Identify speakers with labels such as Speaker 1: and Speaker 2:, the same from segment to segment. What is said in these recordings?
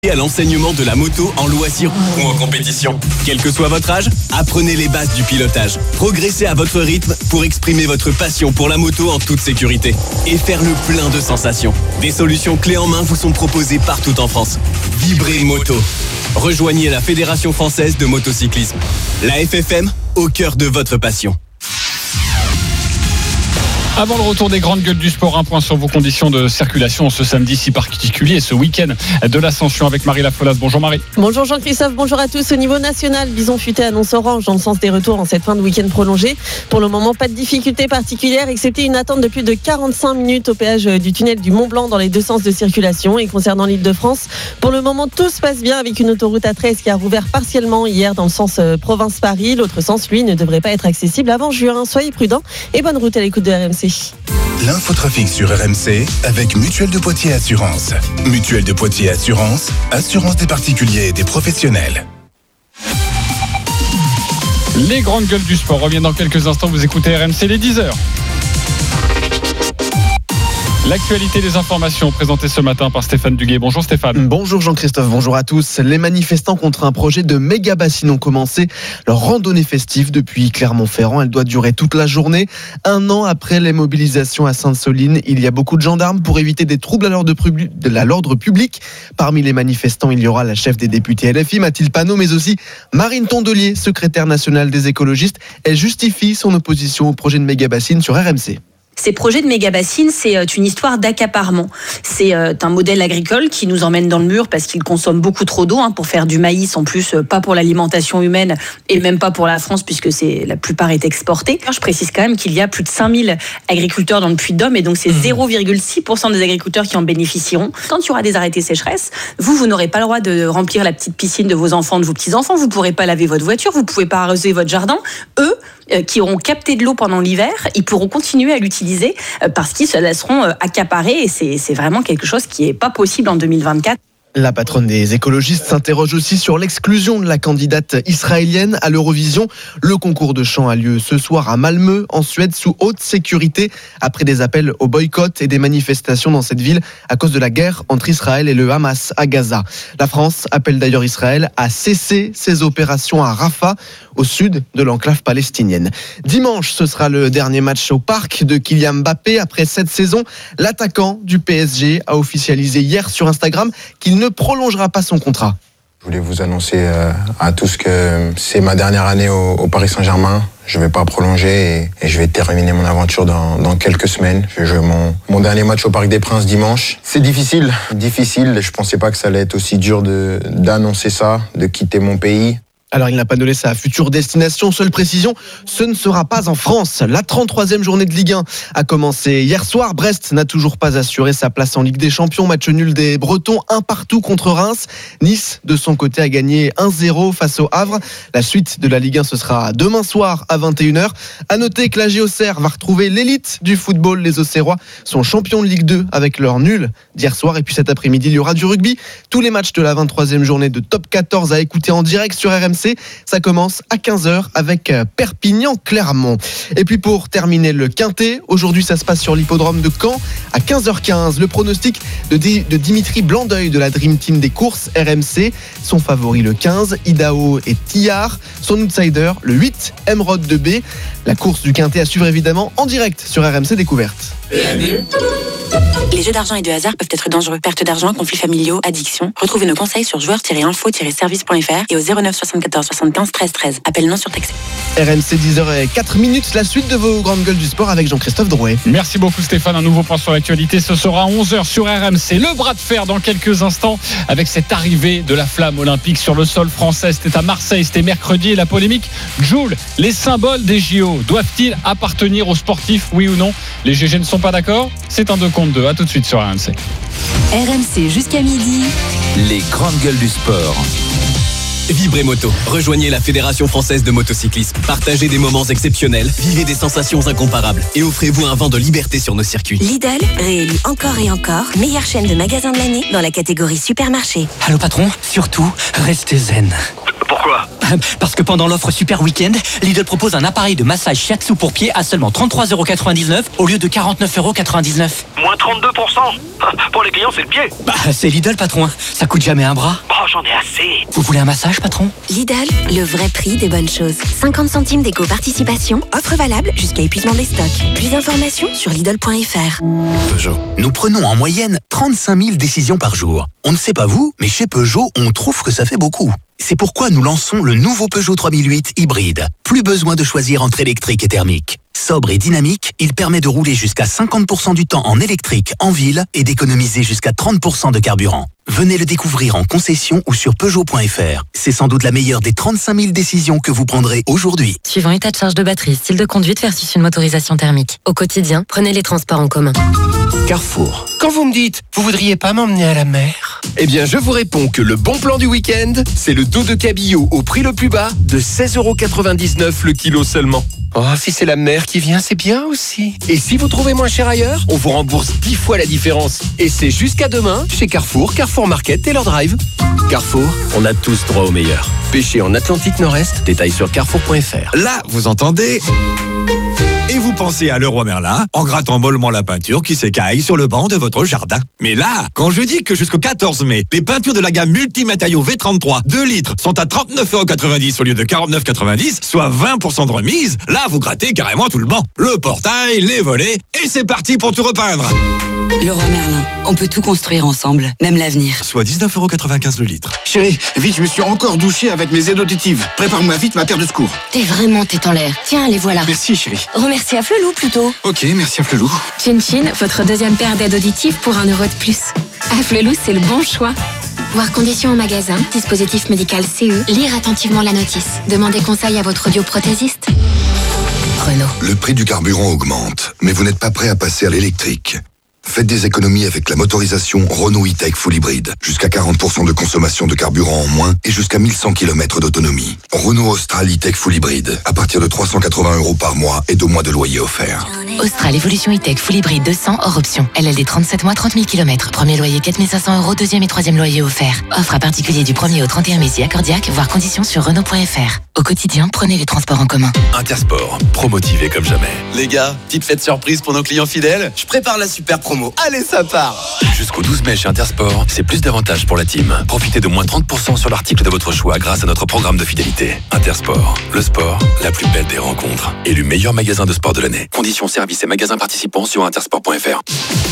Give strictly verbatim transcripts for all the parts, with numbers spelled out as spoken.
Speaker 1: à l'enseignement de la moto en loisir ou en compétition. Quel que soit votre âge, apprenez les bases du pilotage. Progressez à votre rythme pour exprimer votre passion pour la moto en toute sécurité et faire le plein de sensations. Des solutions clés en main vous sont proposées partout en France. Vibrez Moto. Rejoignez la Fédération française de motocyclisme. La F F M, au cœur de votre passion.
Speaker 2: Avant le retour des grandes gueules du sport, un point sur vos conditions de circulation ce samedi si particulier et ce week-end de l'Ascension avec Marie Lafolasse. Bonjour Marie.
Speaker 3: Bonjour Jean-Christophe, bonjour à tous. Au niveau national, Bison Futé annonce orange dans le sens des retours en cette fin de week-end prolongé. Pour le moment, pas de difficulté particulière, excepté une attente de plus de quarante-cinq minutes au péage du tunnel du Mont-Blanc dans les deux sens de circulation. Et concernant l'Île-de-France, pour le moment, tout se passe bien avec une autoroute A treize qui a rouvert partiellement hier dans le sens province-Paris. L'autre sens, lui, ne devrait pas être accessible avant juin. Soyez prudents et bonne route à l'écoute de R M C.
Speaker 4: L'infotrafic sur R M C avec Mutuelle de Poitiers Assurance. Mutuelle de Poitiers Assurance, assurance des particuliers et des professionnels.
Speaker 2: Les grandes gueules du sport reviennent dans quelques instants. Vous écoutez R M C, les dix heures. L'actualité des informations présentée ce matin par Stéphane Duguay. Bonjour Stéphane.
Speaker 5: Bonjour Jean-Christophe, bonjour à tous. Les manifestants contre un projet de méga bassine ont commencé leur randonnée festive depuis Clermont-Ferrand. Elle doit durer toute la journée. Un an après les mobilisations à Sainte-Soline, il y a beaucoup de gendarmes pour éviter des troubles à l'ordre public. Parmi les manifestants, il y aura la chef des députés L F I, Mathilde Panot, mais aussi Marine Tondelier, secrétaire nationale des écologistes. Elle justifie son opposition au projet de méga bassine sur R M C.
Speaker 6: Ces projets de méga-bassines, c'est une histoire d'accaparement. C'est un modèle agricole qui nous emmène dans le mur parce qu'il consomme beaucoup trop d'eau hein, pour faire du maïs, en plus pas pour l'alimentation humaine et même pas pour la France puisque c'est, la plupart est exporté. Je précise quand même qu'il y a plus de cinq mille agriculteurs dans le Puy-de-Dôme et donc c'est zéro virgule six pour cent des agriculteurs qui en bénéficieront. Quand il y aura des arrêtés sécheresse, vous, vous n'aurez pas le droit de remplir la petite piscine de vos enfants, de vos petits-enfants, vous ne pourrez pas laver votre voiture, vous ne pouvez pas arroser votre jardin. Eux, qui auront capté de l'eau pendant l'hiver, ils pourront continuer à l'utiliser parce qu'ils se laisseront accaparer et c'est, c'est vraiment quelque chose qui n'est pas possible en deux mille vingt-quatre.
Speaker 5: La patronne des écologistes s'interroge aussi sur l'exclusion de la candidate israélienne à l'Eurovision. Le concours de chant a lieu ce soir à Malmö, en Suède, sous haute sécurité, après des appels au boycott et des manifestations dans cette ville à cause de la guerre entre Israël et le Hamas à Gaza. La France appelle d'ailleurs Israël à cesser ses opérations à Rafah, au sud de l'enclave palestinienne. Dimanche, ce sera le dernier match au parc de Kylian Mbappé après cette saison. L'attaquant du P S G a officialisé hier sur Instagram qu'il ne prolongera pas son contrat.
Speaker 7: Je voulais vous annoncer euh, à tous que c'est ma dernière année au, au Paris Saint-Germain. Je ne vais pas prolonger et, et je vais terminer mon aventure dans, dans quelques semaines. Je joue mon, mon dernier match au Parc des Princes dimanche. C'est difficile, difficile. Je ne pensais pas que ça allait être aussi dur de, d'annoncer ça, de quitter mon pays.
Speaker 5: Alors, il n'a pas donné sa future destination. Seule précision, ce ne sera pas en France. La trente-troisième journée de Ligue un a commencé hier soir. Brest n'a toujours pas assuré sa place en Ligue des Champions. Match nul des Bretons, un partout contre Reims. Nice, de son côté, a gagné un zéro face au Havre. La suite de la Ligue un, ce sera demain soir à vingt et une heures. À noter que l'A G Auxerre va retrouver l'élite du football. Les Auxerrois sont champions de Ligue deux avec leur nul d'hier soir. Et puis cet après-midi, il y aura du rugby. Tous les matchs de la vingt-troisième journée de Top quatorze à écouter en direct sur R M C. Ça commence à quinze heures avec Perpignan-Clermont. Et puis pour terminer le quintet, aujourd'hui ça se passe sur l'hippodrome de Caen à quinze heures quinze. Le pronostic de, D- de Dimitri Blandeuil de la Dream Team des courses R M C. Son favori le quinze, Idaho et Tillard. Son outsider le huit, Emeraude de B. La course du quintet à suivre évidemment en direct sur R M C Découverte.
Speaker 8: Les jeux d'argent et de hasard peuvent être dangereux. Perte d'argent, conflits familiaux, addiction. Retrouvez nos conseils sur joueurs tiret info tiret service point f r et au zéro neuf soixante-quatorze soixante-quinze treize treize. Appel non surtaxé.
Speaker 5: R M C dix heures zéro quatre minutes, la suite de vos grandes gueules du sport avec Jean-Christophe Drouet.
Speaker 2: Merci beaucoup Stéphane, un nouveau point sur l'actualité. Ce sera à onze heures sur R M C. Le bras de fer dans quelques instants avec cette arrivée de la flamme olympique sur le sol français. C'était à Marseille, c'était mercredi et la polémique. Joule, les symboles des J O doivent-ils appartenir aux sportifs, oui ou non? Les G G ne sont pas d'accord? C'est un deux contre deux. À tout de suite sur R M C.
Speaker 9: R M C jusqu'à midi.
Speaker 1: Les grandes gueules du sport. Vibrez Moto. Rejoignez la Fédération française de motocyclisme. Partagez des moments exceptionnels, vivez des sensations incomparables et offrez-vous un vent de liberté sur nos circuits.
Speaker 9: Lidl, réélu encore et encore, meilleure chaîne de magasins de l'année dans la catégorie supermarché.
Speaker 10: Allô patron, surtout, restez zen.
Speaker 11: Pourquoi ?
Speaker 10: Parce que pendant l'offre Super Week-end, Lidl propose un appareil de massage shiatsu pour pied à seulement trente-trois euros quatre-vingt-dix-neuf au lieu de quarante-neuf euros quatre-vingt-dix-neuf.
Speaker 11: Moins trente-deux pour cent. Pour les clients, c'est le pied.
Speaker 10: Bah, c'est Lidl, patron. Ça coûte jamais un bras.
Speaker 11: Oh, j'en ai assez.
Speaker 10: Vous voulez un massage, patron?
Speaker 9: Lidl, le vrai prix des bonnes choses. cinquante centimes d'éco-participation, offre valable jusqu'à épuisement des stocks. Plus d'informations sur Lidl point F R.
Speaker 12: Peugeot. Nous prenons en moyenne trente-cinq mille décisions par jour. On ne sait pas vous, mais chez Peugeot, on trouve que ça fait beaucoup. C'est pourquoi nous lançons le nouveau Peugeot trois mille huit hybride. Plus besoin de choisir entre électrique et thermique. Sobre et dynamique, il permet de rouler jusqu'à cinquante pour cent du temps en électrique en ville et d'économiser jusqu'à trente pour cent de carburant. Venez le découvrir en concession ou sur Peugeot point F R. C'est sans doute la meilleure des trente-cinq mille décisions que vous prendrez aujourd'hui.
Speaker 13: Suivant état de charge de batterie, style de conduite versus une motorisation thermique. Au quotidien, prenez les transports en commun.
Speaker 14: Carrefour. Quand vous me dites, vous voudriez pas m'emmener à la mer? Eh bien, je vous réponds que le bon plan du week-end, c'est le dos de cabillaud au prix le plus bas de seize euros quatre-vingt-dix-neuf le kilo seulement. Oh, si c'est la mer qui vient, c'est bien aussi. Et si vous trouvez moins cher ailleurs, on vous rembourse dix fois la différence. Et c'est jusqu'à demain chez Carrefour, Carrefour Market et leur drive. Carrefour, on a tous droit au meilleur. Pêcher en Atlantique Nord-Est, détail sur carrefour point F R.
Speaker 15: Là, vous entendez ? Et vous pensez à Leroy Merlin en grattant mollement la peinture qui s'écaille sur le banc de votre jardin. Mais là, quand je dis que jusqu'au quatorze mai, les peintures de la gamme Multimatériaux V trente-trois deux litres sont à trente-neuf euros quatre-vingt-dix au lieu de quarante-neuf euros quatre-vingt-dix, soit vingt pour cent de remise, là vous grattez carrément tout le banc. Le portail, les volets, et c'est parti pour tout repeindre.
Speaker 16: Leroy Merlin, on peut tout construire ensemble, même l'avenir.
Speaker 15: Soit dix-neuf euros quatre-vingt-quinze le litre.
Speaker 17: Chérie, vite, je me suis encore douché avec mes aides auditives. Prépare-moi vite ma paire de secours.
Speaker 13: T'es vraiment tête en l'air. Tiens, les voilà.
Speaker 17: Merci, chérie.
Speaker 13: Remercie à Flelou plutôt.
Speaker 17: Ok, merci à Flelou.
Speaker 13: Chin Chin, votre deuxième paire d'aides auditives pour un euro de plus. À Flelou, c'est le bon choix. Voir conditions en magasin, dispositif médical C E, lire attentivement la notice. Demandez conseil à votre audioprothésiste. Renault.
Speaker 18: Le prix du carburant augmente, mais vous n'êtes pas prêt à passer à l'électrique. Faites des économies avec la motorisation Renault E-Tech Full Hybrid. Jusqu'à quarante pour cent de consommation de carburant en moins et jusqu'à mille cent kilomètres d'autonomie. Renault Austral E-Tech Full Hybrid. À partir de trois cent quatre-vingts euros par mois et deux mois de loyer offert.
Speaker 13: Austral Evolution E-Tech Full Hybrid deux cents hors option. L L D trente-sept mois, trente mille kilomètres. Premier loyer quatre mille cinq cents euros. Deuxième et troisième loyer offert. Offre à particulier du premier au trente et un mai si accordiaque. Voir conditions sur Renault point F R. Au quotidien, prenez les transports en commun.
Speaker 19: Intersport, promotivé comme jamais.
Speaker 20: Les gars, petite fête surprise pour nos clients fidèles. Je prépare la super promo. Allez, ça part.
Speaker 19: Jusqu'au douze mai chez Intersport, c'est plus d'avantages pour la team. Profitez de moins trente pour cent sur l'article de votre choix grâce à notre programme de fidélité. Intersport, le sport, la plus belle des rencontres. Élu meilleur magasin de sport de l'année. Conditions, services et magasins participants sur intersport point F R.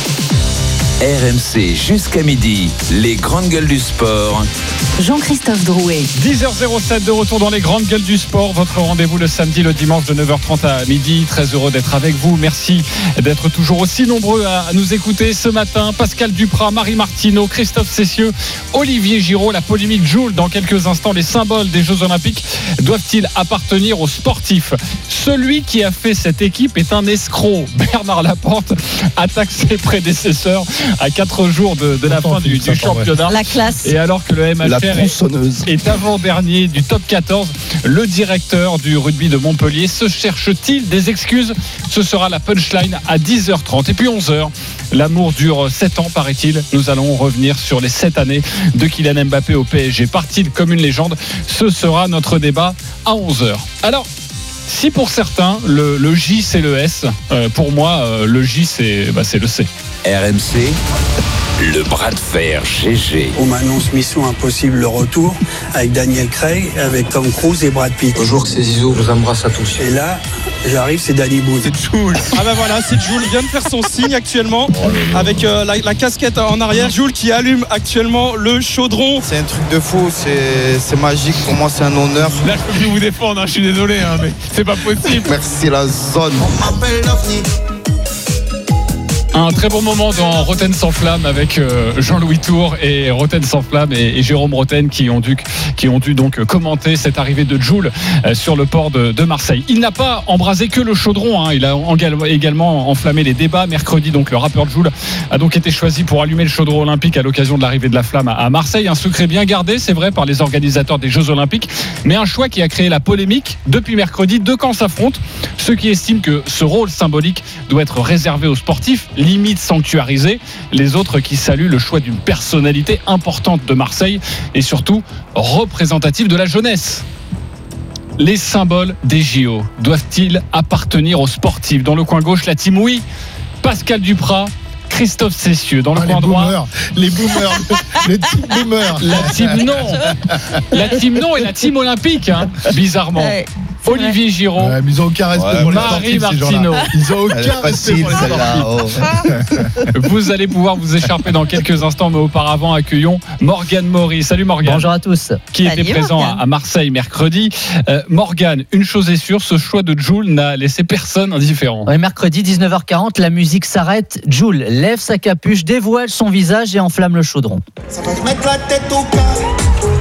Speaker 21: R M C jusqu'à midi, les grandes gueules du sport.
Speaker 13: Jean-Christophe Drouet.
Speaker 2: dix heures zéro sept de retour dans les grandes gueules du sport. Votre rendez-vous le samedi, le dimanche de neuf heures trente à midi. Très heureux d'être avec vous. Merci d'être toujours aussi nombreux à nous écouter ce matin. Pascal Duprat, Marie Martineau, Christophe Cessieux, Olivier Giraud. La polémique Joule dans quelques instants. Les symboles des Jeux Olympiques doivent-ils appartenir aux sportifs? Celui qui a fait cette équipe est un escroc. Bernard Laporte attaque ses prédécesseurs à quatre jours de, de la fin du, du championnat.
Speaker 3: La classe.
Speaker 2: Et alors que le M H R est, est avant-dernier du top quatorze, le directeur du rugby de Montpellier se cherche-t-il des excuses? Ce sera la punchline à dix heures trente. Et puis onze heures, l'amour dure sept ans, paraît-il. Nous allons revenir sur les sept années de Kylian Mbappé au P S G. Part-il comme une légende? Ce sera notre débat à onze heures. Alors, si pour certains, le, le J c'est le S, euh, pour moi, euh, le J c'est, bah, c'est le C.
Speaker 21: R M C, le bras de fer G G.
Speaker 22: On m'annonce Mission Impossible le retour avec Daniel Craig, avec Tom Cruise et Brad Pitt.
Speaker 23: Bonjour, c'est Zizou, je vous embrasse à tous.
Speaker 22: Et là, j'arrive, c'est Danny Boone.
Speaker 24: C'est Jules. Ah bah voilà, c'est Jules. Il vient de faire son signe actuellement avec euh, la, la casquette en arrière. Jules qui allume actuellement le chaudron.
Speaker 25: C'est un truc de fou, c'est, c'est magique. Pour moi, c'est un honneur.
Speaker 2: Là, je peux plus vous défendre, hein, je suis désolé, hein, mais c'est pas possible.
Speaker 25: Merci la zone.
Speaker 22: On m'appelle l'OVNI.
Speaker 2: Un très bon moment dans Roten sans flamme avec Jean-Louis Tour et Roten sans flamme et, et Jérôme Roten qui ont dû qui ont dû donc commenter cette arrivée de Jules sur le port de, de Marseille. Il n'a pas embrasé que le chaudron, hein. Il a également enflammé les débats. Mercredi, donc le rappeur Jules a donc été choisi pour allumer le chaudron olympique à l'occasion de l'arrivée de la flamme à Marseille. Un secret bien gardé, c'est vrai, par les organisateurs des Jeux Olympiques, mais un choix qui a créé la polémique. Depuis mercredi, deux camps s'affrontent. Ceux qui estiment que ce rôle symbolique doit être réservé aux sportifs, limite sanctuarisé. Les autres qui saluent le choix d'une personnalité importante de Marseille et surtout représentative de la jeunesse. Les symboles des J O doivent-ils appartenir aux sportifs? Dans le coin gauche, la team oui, Pascal Duprat, Christophe Cessieux. Dans le
Speaker 4: ah,
Speaker 2: coin
Speaker 4: les
Speaker 2: droit,
Speaker 4: boomers, les boomers, les team boomers.
Speaker 2: La team non, la team non et la team olympique, hein, bizarrement. Ouais. Olivier Giraud,
Speaker 4: ouais, mais ils ont aucun respect
Speaker 2: ouais,
Speaker 4: pour les
Speaker 2: Marie
Speaker 4: sportifs,
Speaker 2: Martineau.
Speaker 4: Ils ont aucun respect pour les sportifs.
Speaker 2: Oh. Vous allez pouvoir vous écharper dans quelques instants, mais auparavant accueillons Morgane Maury. Salut Morgane.
Speaker 5: Bonjour à tous.
Speaker 2: Qui
Speaker 5: Salut
Speaker 2: était présent
Speaker 5: Morgane.
Speaker 2: à Marseille mercredi. Euh, Morgane, une chose est sûre, ce choix de Jul n'a laissé personne indifférent.
Speaker 5: Ouais, mercredi dix-neuf heures quarante, la musique s'arrête. Jul lève sa capuche, dévoile son visage et enflamme le chaudron.
Speaker 6: Ça va mettre la tête au cas.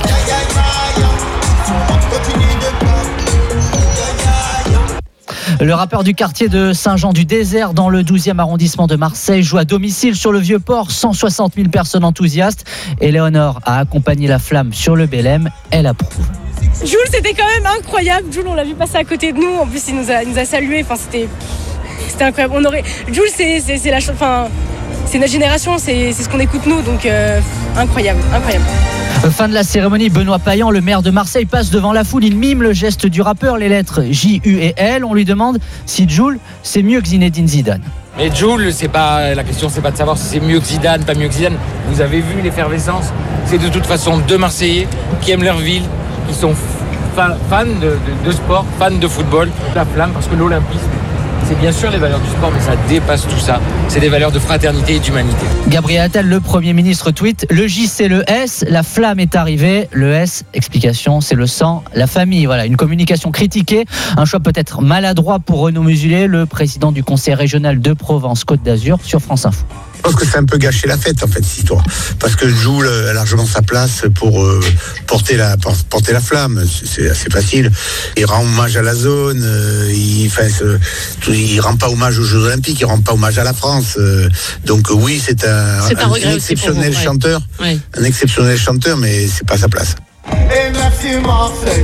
Speaker 5: Le rappeur du quartier de Saint-Jean-du-Désert dans le douzième arrondissement de Marseille joue à domicile sur le Vieux-Port, cent soixante mille personnes enthousiastes. Éléonore a accompagné la flamme sur le Bélème, elle approuve.
Speaker 7: Jules, c'était quand même incroyable. Jules, on l'a vu passer à côté de nous. En plus, il nous a, il nous a salués. Enfin, c'était, c'était incroyable. On aurait... Jules, c'est, c'est, c'est la chose. Enfin, c'est notre génération. C'est, c'est ce qu'on écoute nous. Donc, euh, incroyable, incroyable.
Speaker 5: Fin de la cérémonie, Benoît Payan, le maire de Marseille, passe devant la foule. Il mime le geste du rappeur, les lettres J, U et L. On lui demande si Jul, c'est mieux que Zinedine Zidane.
Speaker 8: Mais Jul, c'est pas la question, c'est pas de savoir si c'est mieux que Zidane, pas mieux que Zidane. Vous avez vu l'effervescence. C'est de toute façon deux Marseillais qui aiment leur ville, qui sont fans de, de, de sport, fans de football. La flamme, parce que l'olympisme, c'est bien sûr les valeurs du sport, mais ça dépasse tout ça. C'est des valeurs de fraternité et d'humanité.
Speaker 5: Gabriel Attal, le Premier ministre, tweet « Le J, c'est le S, la flamme est arrivée. Le S, explication, c'est le sang, la famille. » Voilà, une communication critiquée, un choix peut-être maladroit pour Renaud Musulet, le président du conseil régional de Provence-Côte d'Azur, sur France Info.
Speaker 26: Je pense que c'est un peu gâché la fête, en fait, cette histoire. Parce que Jul a largement sa place pour euh, porter, la, porter la flamme. C'est assez facile. Il rend hommage à la zone. Euh, il, enfin, il rend pas hommage aux Jeux Olympiques. Il rend pas hommage à la France. Euh, donc oui, c'est un,
Speaker 7: c'est un,
Speaker 26: un, un exceptionnel vous, chanteur.
Speaker 7: Ouais. Ouais.
Speaker 26: Un exceptionnel chanteur, mais c'est pas sa place.
Speaker 6: Et merci Marseille.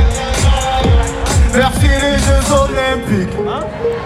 Speaker 6: Merci les Jeux Olympiques. Hein?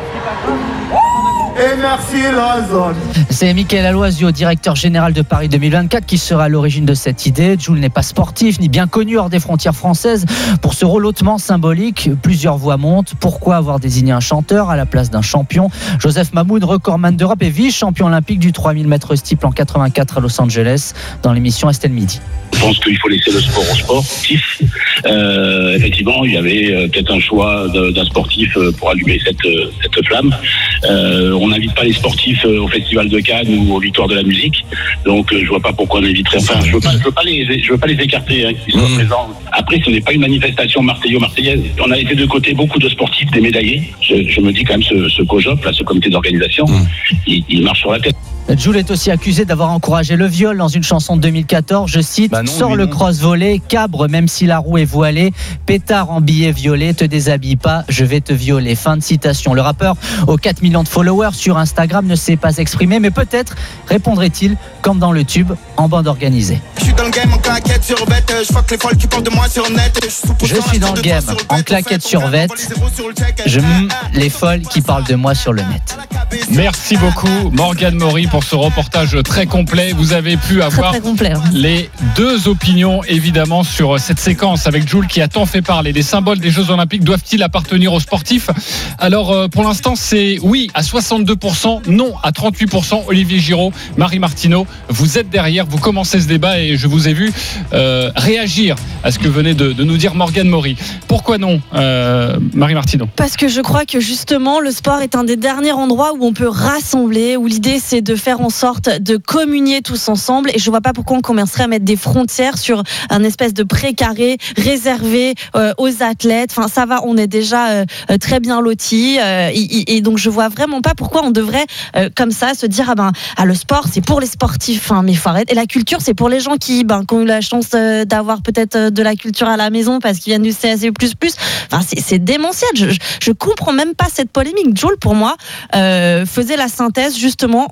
Speaker 6: Et merci la zone.
Speaker 5: C'est Mickaël Aloisio, directeur général de Paris deux mille vingt-quatre, qui sera à l'origine de cette idée. Jul n'est pas sportif ni bien connu hors des frontières françaises. Pour ce rôle hautement symbolique, plusieurs voix montent. Pourquoi avoir désigné un chanteur à la place d'un champion? Joseph Mahmoud, recordman d'Europe et vice-champion olympique du trois mille mètres steeple en quatre-vingt-quatre à Los Angeles, dans l'émission Estelle Midi.
Speaker 27: Je pense qu'il faut laisser le sport au sportif. Euh, effectivement, il y avait euh, peut-être un choix de, d'un sportif euh, pour allumer cette, euh, cette flamme. Euh, on n'invite pas les sportifs euh, au Festival de Cannes ou aux Victoires de la musique. Donc, euh, je vois pas pourquoi on inviterait. Enfin, je veux pas, je veux pas les, je veux pas les écarter, hein, qu'ils soient mmh. présents. Après, ce n'est pas une manifestation marseillo-marseillaise. On a laissé de côté beaucoup de sportifs, des médaillés. Je, je me dis quand même, ce, ce COJOP, là, ce comité d'organisation, mmh. il, il marche sur la tête.
Speaker 5: Jul est aussi accusé d'avoir encouragé le viol dans une chanson de deux mille quatorze. Je cite, bah non, sors le non. cross volé, cabre même si la roue est voilée, pétard en billet violet, te déshabille pas, je vais te violer. Fin de citation. Le rappeur aux quatre millions de followers sur Instagram ne s'est pas exprimé, mais peut-être répondrait-il comme dans le tube en bande organisée.
Speaker 6: Je suis dans le game en claquette sur vête, je fuck les folles qui parlent de moi sur net.
Speaker 5: Je suis dans le game en claquette sur vête, je m les folles qui parlent de moi sur le net.
Speaker 2: Merci beaucoup Morgane Maury pour ce reportage très complet. Vous avez pu avoir
Speaker 3: très, très complet, hein.
Speaker 2: les deux opinions évidemment sur cette séquence avec Jul qui a tant fait parler. Les symboles des Jeux Olympiques doivent-ils appartenir aux sportifs? Alors pour l'instant c'est oui à soixante-deux pour cent, non à trente-huit pour cent. Olivier Giraud, Marie Martineau, vous êtes derrière, vous commencez ce débat et je vous ai vu euh, réagir à ce que venait de, de nous dire Morgane Maury. Pourquoi non euh, Marie Martineau?
Speaker 3: Parce que je crois que justement le sport est un des derniers endroits où on peut rassembler, où l'idée c'est de faire en sorte de communier tous ensemble, et je vois pas pourquoi on commencerait à mettre des frontières sur un espèce de précaré réservé euh, aux athlètes. Enfin ça va, on est déjà euh, très bien lotis euh, et, et donc je vois vraiment pas pourquoi on devrait euh, comme ça se dire ah ben ah, le sport c'est pour les sportifs, hein, mais faut arrêter. Et la culture c'est pour les gens qui, ben, qui ont eu la chance euh, d'avoir peut-être euh, de la culture à la maison parce qu'ils viennent du C S U plus plus. Enfin c'est, c'est démentiel. Je, je, je comprends même pas cette polémique. Jul pour moi euh, faisait la synthèse justement entre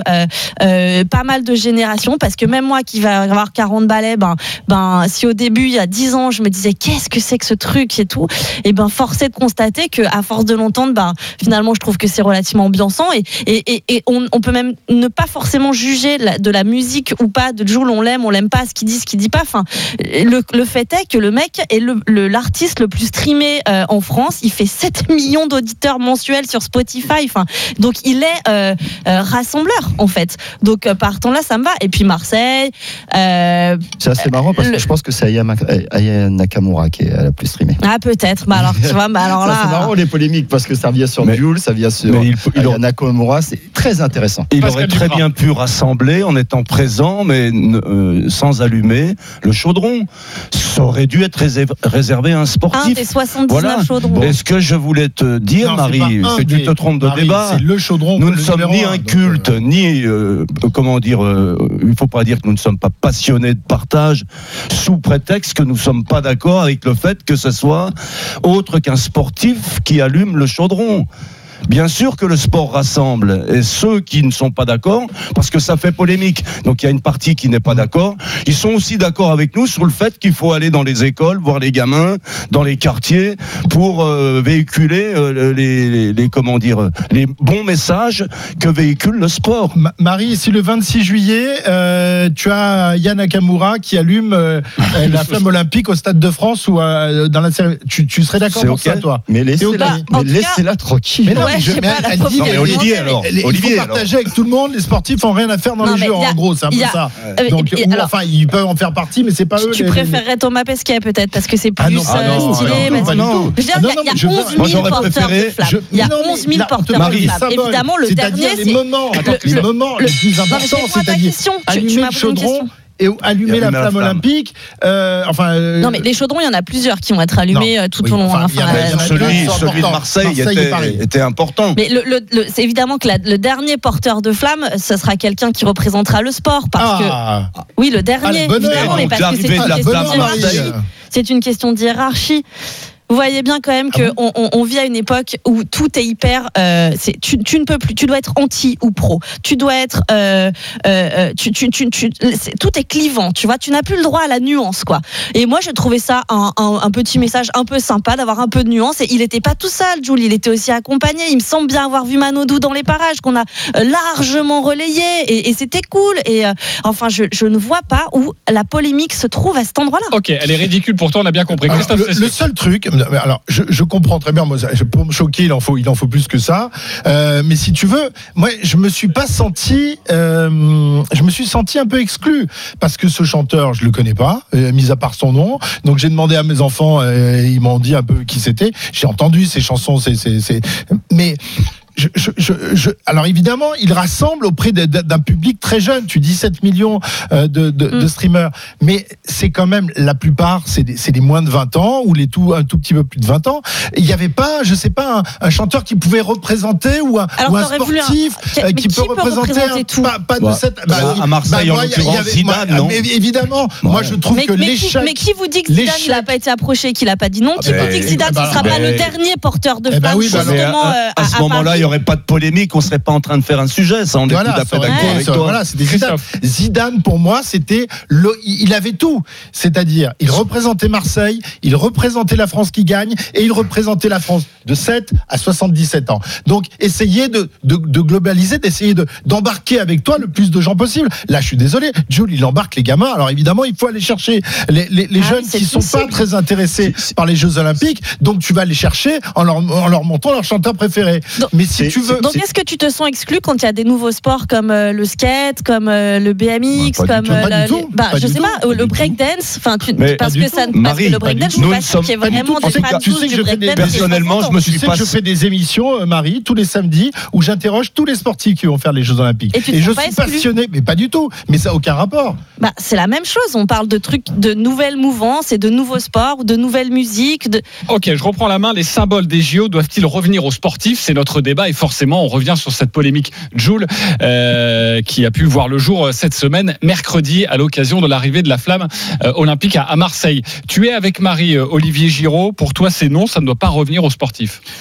Speaker 1: euh, euh, pas mal de générations, parce que même moi qui va avoir quarante balais, ben, ben, si au début, il y a dix ans, je me disais qu'est-ce que c'est que ce truc et tout, et ben force est de constater qu'à force de l'entendre, ben, finalement, je trouve que c'est relativement ambiançant, et, et, et, et on, on peut même ne pas forcément juger la, de la musique ou pas de Jul, on l'aime, on l'aime pas, ce qu'il dit, ce qu'il dit pas. Enfin, le, le fait est que le mec est le, le, l'artiste le plus streamé euh, en France. Il fait sept millions d'auditeurs mensuels sur Spotify. Enfin, donc il est euh, euh, rassembleur en fait. Donc euh, partant là, ça me va. Et puis Marseille. Euh,
Speaker 9: c'est assez marrant parce
Speaker 1: le...
Speaker 9: que je pense que c'est Aya, Aya Nakamura qui est la plus streamée.
Speaker 1: Ah peut-être. Bah alors tu vois, bah alors là.
Speaker 9: Ça, c'est marrant les polémiques parce que ça vient sur Jul, ça vient sur il, il Aya Nakamura. C'est très intéressant.
Speaker 10: Il aurait très bien pu rassembler en étant présent, mais euh, sans allumer le chaudron. Ça aurait dû être réservé à un sportif.
Speaker 1: Un des soixante-dix-neuf voilà. chaudrons.
Speaker 10: Et ce que je voulais te dire, non, Marie, c'est, c'est que tu te trompes de
Speaker 4: Marie,
Speaker 10: débat.
Speaker 4: C'est le chaudron.
Speaker 10: Nous ne sommes ni un culte, donc, euh... ni euh, comment dire. Euh, il ne faut pas dire que nous ne sommes pas passionnés de partage, sous prétexte que nous ne sommes pas d'accord avec le fait que ce soit autre qu'un sportif qui allume le chaudron. Bien sûr que le sport rassemble, et ceux qui ne sont pas d'accord, parce que ça fait polémique, donc il y a une partie qui n'est pas d'accord, ils sont aussi d'accord avec nous sur le fait qu'il faut aller dans les écoles, voir les gamins, dans les quartiers, pour euh, véhiculer euh, les, les, les, comment dire, les bons messages que véhicule le sport.
Speaker 4: Ma- Marie, si le vingt-six juillet, euh, tu as Aya Nakamura qui allume euh, la flamme olympique au Stade de France ou euh, dans la série, tu, tu serais d'accord
Speaker 10: c'est
Speaker 4: pour
Speaker 10: okay.
Speaker 4: ça, toi?
Speaker 9: Mais laissez-la, mais laissez-la tranquille.
Speaker 4: Mais non,
Speaker 1: ouais,
Speaker 4: mais je, mais
Speaker 1: pas,
Speaker 4: elle, elle dit,
Speaker 10: non, mais Olivier, alors.
Speaker 4: Il faut
Speaker 10: Olivier,
Speaker 4: partager
Speaker 10: alors.
Speaker 4: avec tout le monde. Les sportifs n'ont rien à faire dans
Speaker 1: non,
Speaker 4: les jeux.
Speaker 1: A,
Speaker 4: en gros, c'est un peu
Speaker 1: a,
Speaker 4: ça.
Speaker 1: Euh,
Speaker 4: Donc,
Speaker 1: et,
Speaker 4: ou,
Speaker 1: alors,
Speaker 4: enfin, ils peuvent en faire partie, mais c'est pas
Speaker 1: tu,
Speaker 4: eux.
Speaker 1: Tu
Speaker 4: les,
Speaker 1: préférerais
Speaker 4: les...
Speaker 1: Thomas Pesquet peut-être parce que c'est plus
Speaker 4: ah non,
Speaker 1: euh,
Speaker 4: ah non,
Speaker 1: stylé.
Speaker 4: non,
Speaker 1: parce...
Speaker 4: non, non.
Speaker 1: Je veux dire,
Speaker 4: Ah non,
Speaker 1: il y a
Speaker 4: non,
Speaker 1: onze mille porteurs de flammes. Il y a onze mille porteurs de flammes. Évidemment, le dernier,
Speaker 4: c'est les moments, les moments les plus importants, c'est-à-dire allumer le chaudron. Et allumer la flamme olympique. Euh, enfin, euh...
Speaker 1: Non, mais les chaudrons, il y en a plusieurs qui vont être allumés non, tout oui, au long.
Speaker 4: Enfin, enfin,
Speaker 10: euh, celui, celui de Marseille, Marseille était, était important.
Speaker 1: Mais le, le, le, c'est évidemment que la, le dernier porteur de flamme, ce sera quelqu'un qui représentera le sport. Parce ah. que, oui, le dernier,
Speaker 4: ah,
Speaker 1: évidemment, mais parce que c'est une, question d'hiérarchie. C'est une question d'hiérarchie. Vous voyez bien quand même qu'on ah bon on, on vit à une époque où tout est hyper. Euh, c'est, tu, tu ne peux plus. Tu dois être anti ou pro. Tu dois être. Euh, euh, tu, tu, tu, tu, c'est, tout est clivant. Tu vois. Tu n'as plus le droit à la nuance, quoi. Et moi, j'ai trouvé ça un, un, un petit message un peu sympa d'avoir un peu de nuance. Et il n'était pas tout seul, Jul. Il était aussi accompagné. Il me semble bien avoir vu Manodou dans les parages qu'on a largement relayé. Et, et c'était cool. Et euh, enfin, je, je ne vois pas où la polémique se trouve à cet endroit-là.
Speaker 2: Ok, elle est ridicule. Pourtant, on a bien compris.
Speaker 4: Alors, le, le seul truc. Alors, je, je comprends très bien. Moi, pour me choquer, il en faut, il en faut plus que ça. Euh, mais si tu veux, moi, je me suis pas senti, euh, je me suis senti un peu exclu parce que ce chanteur, je le connais pas, euh, mis à part son nom. Donc, j'ai demandé à mes enfants, euh, ils m'ont dit un peu qui c'était. J'ai entendu ses chansons, c'est, c'est, c'est. Mais Je, je, je, je, alors évidemment, il rassemble auprès de, de, d'un public très jeune. Tu dis sept millions euh, de, de, mm. de streamers, mais c'est quand même la plupart, c'est des, c'est des moins de vingt ans ou les tout un tout petit peu plus de vingt ans. Il n'y avait pas, je sais pas, un, un chanteur qui pouvait représenter ou un, ou un sportif un... Euh, qui, qui peut représenter, représenter un, tout. Pas, pas bah, de cette. Bah,
Speaker 10: bah, à Marseille, bah, en l'occurrence, Zidane, moi, non mais
Speaker 4: évidemment, ouais. moi je trouve
Speaker 1: mais,
Speaker 4: que
Speaker 1: mais
Speaker 4: l'échec.
Speaker 1: Qui, mais qui vous dit que Zidane il n'a pas été approché, qu'il n'a pas dit non? Qui vous dit que Zidane ne sera pas le dernier porteur de flamme justement
Speaker 10: à ce moment-là, il n'y aurait pas de polémique. On serait pas en train de faire un sujet, ça on est
Speaker 4: voilà,
Speaker 10: tout à fait d'accord avec toi.
Speaker 4: Voilà, c'était Zidane. Zidane pour moi, c'était le, il avait tout, c'est-à-dire il représentait Marseille, il représentait la France qui gagne et il représentait la France de sept à soixante-dix-sept ans. Donc essayez de, de, de globaliser, d'essayer de, d'embarquer avec toi le plus de gens possible. Là, je suis désolé, Jul il embarque les gamins. Alors évidemment, il faut aller chercher les, les, les ah, jeunes qui sont possible. pas très intéressés c'est, par les Jeux Olympiques. Donc tu vas les chercher en leur, en leur montrant leur chanteur préféré.
Speaker 1: Donc,
Speaker 4: mais si tu veux,
Speaker 1: donc est-ce que tu te sens exclu quand il y a des nouveaux sports comme euh, le skate, comme euh, le B M X,
Speaker 4: bah,
Speaker 1: comme euh, la, les, bah, je sais pas, tout, le breakdance, enfin parce que ça,
Speaker 10: Marie,
Speaker 1: parce que le breakdance, je suis pas sûr qu'il y ait vraiment des fans
Speaker 4: tu sais que je fais des,
Speaker 10: personnellement, je me suis pas.
Speaker 4: Je fais des émissions, euh, Marie, tous les samedis où j'interroge tous les sportifs qui vont faire les Jeux Olympiques.
Speaker 1: Et,
Speaker 4: et je suis passionné, mais pas du tout. Mais ça n'a aucun rapport.
Speaker 1: Bah, c'est la même chose. On parle de trucs, de nouvelles mouvances et de nouveaux sports, de nouvelles musiques. De...
Speaker 2: Ok, je reprends la main. Les symboles des J O doivent-ils revenir aux sportifs? C'est notre débat et forcément, on revient sur cette polémique. Jul, euh, qui a pu voir le jour cette semaine, mercredi, à l'occasion de l'arrivée de la flamme euh, olympique à, à Marseille. Tu es avec Marie, euh, Olivier Giraud. Pour toi, c'est non, ça ne doit pas revenir aux sportifs.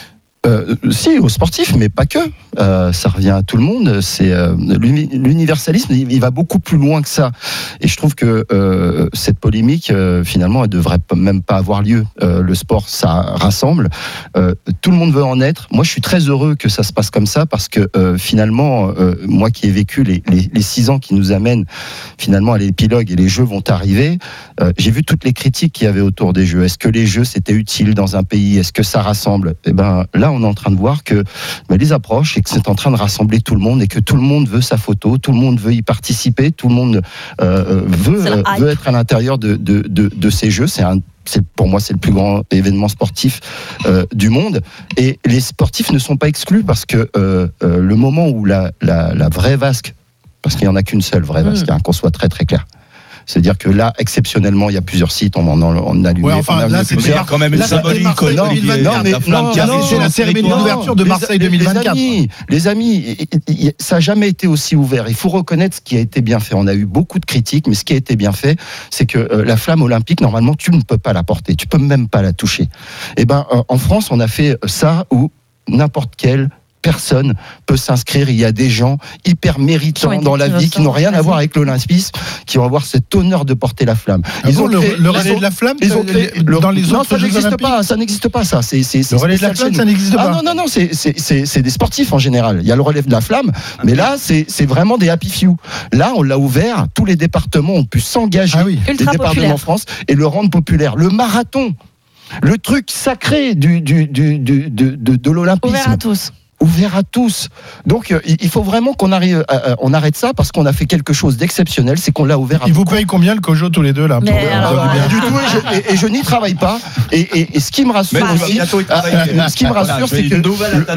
Speaker 10: Euh, si, aux sportifs, mais pas que. Euh, ça revient à tout le monde. C'est euh, l'universalisme, il, il va beaucoup plus loin que ça. Et je trouve que euh, cette polémique, euh, finalement, elle devrait même pas avoir lieu. Euh, le sport, ça rassemble. Euh, tout le monde veut en être. Moi, je suis très heureux que ça se passe comme ça parce que euh, finalement, euh, moi qui ai vécu les, les, les six ans qui nous amènent finalement à l'épilogue et les Jeux vont arriver, euh, j'ai vu toutes les critiques qu'il y avait autour des Jeux. Est-ce que les Jeux c'était utile dans un pays? Est-ce que ça rassemble? Et ben là, on est en train de voir que ben, les approches et que c'est en train de rassembler tout le monde et que tout le monde veut sa photo, tout le monde veut y participer, tout le monde euh, veut, euh, veut être à l'intérieur de, de, de, de ces Jeux. C'est un C'est, pour moi, c'est le plus grand événement sportif euh, du monde. Et les sportifs ne sont pas exclus parce que euh, euh, le moment où la, la, la vraie vasque, parce qu'il n'y en a qu'une seule vraie vasque, mmh. hein, qu'on soit très très clair. C'est-à-dire que là, exceptionnellement, il y a plusieurs sites, on en on a allumé.
Speaker 4: Ouais, enfin, là, c'est
Speaker 10: plusieurs, quand même une symbolique. Non, non, mais non,
Speaker 4: c'est la cérémonie d'ouverture de Marseille deux mille vingt-quatre.
Speaker 10: Les amis, les amis, ça n'a jamais été aussi ouvert. Il faut reconnaître ce qui a été bien fait. On a eu beaucoup de critiques, mais ce qui a été bien fait, c'est que euh, la flamme olympique, normalement, tu ne peux pas la porter, tu peux même pas la toucher. Et ben, euh, en France, on a fait ça où n'importe quel personne peut s'inscrire. Il y a des gens hyper méritants dans la vie qui n'ont rien à voir avec l'olympisme, qui vont avoir cet honneur de porter la flamme.
Speaker 4: Ils ont le, fait, le relais de la flamme ils ont fait, le, dans les autres
Speaker 10: non, ça n'existe pas. Ça n'existe pas. Ça, c'est, c'est,
Speaker 4: le relais de la flamme, ça n'existe pas.
Speaker 10: Ah non, non, non, c'est, c'est, c'est, c'est des sportifs en général. Il y a le relais de la flamme, mais là, c'est, c'est vraiment des happy few. Là, on l'a ouvert. Tous les départements ont pu s'engager.
Speaker 4: Ah oui.
Speaker 10: Les départements en France et le rendre populaire. Le marathon, le truc sacré du, du, du, du de, de, de l'olympisme.
Speaker 1: Ouvert à tous.
Speaker 10: Ouvert à tous. Donc euh, il faut vraiment qu'on arrive, euh, on arrête ça parce qu'on a fait quelque chose d'exceptionnel, c'est qu'on l'a ouvert à tous.
Speaker 4: Ils vous payent combien le Cojo tous les deux là?
Speaker 1: Mais
Speaker 10: pour, alors, euh, rien du tout et je, et, et je n'y travaille pas. Et, et, et ce qui me rassure
Speaker 1: Mais
Speaker 10: aussi, euh, ce qui me rassure, c'est que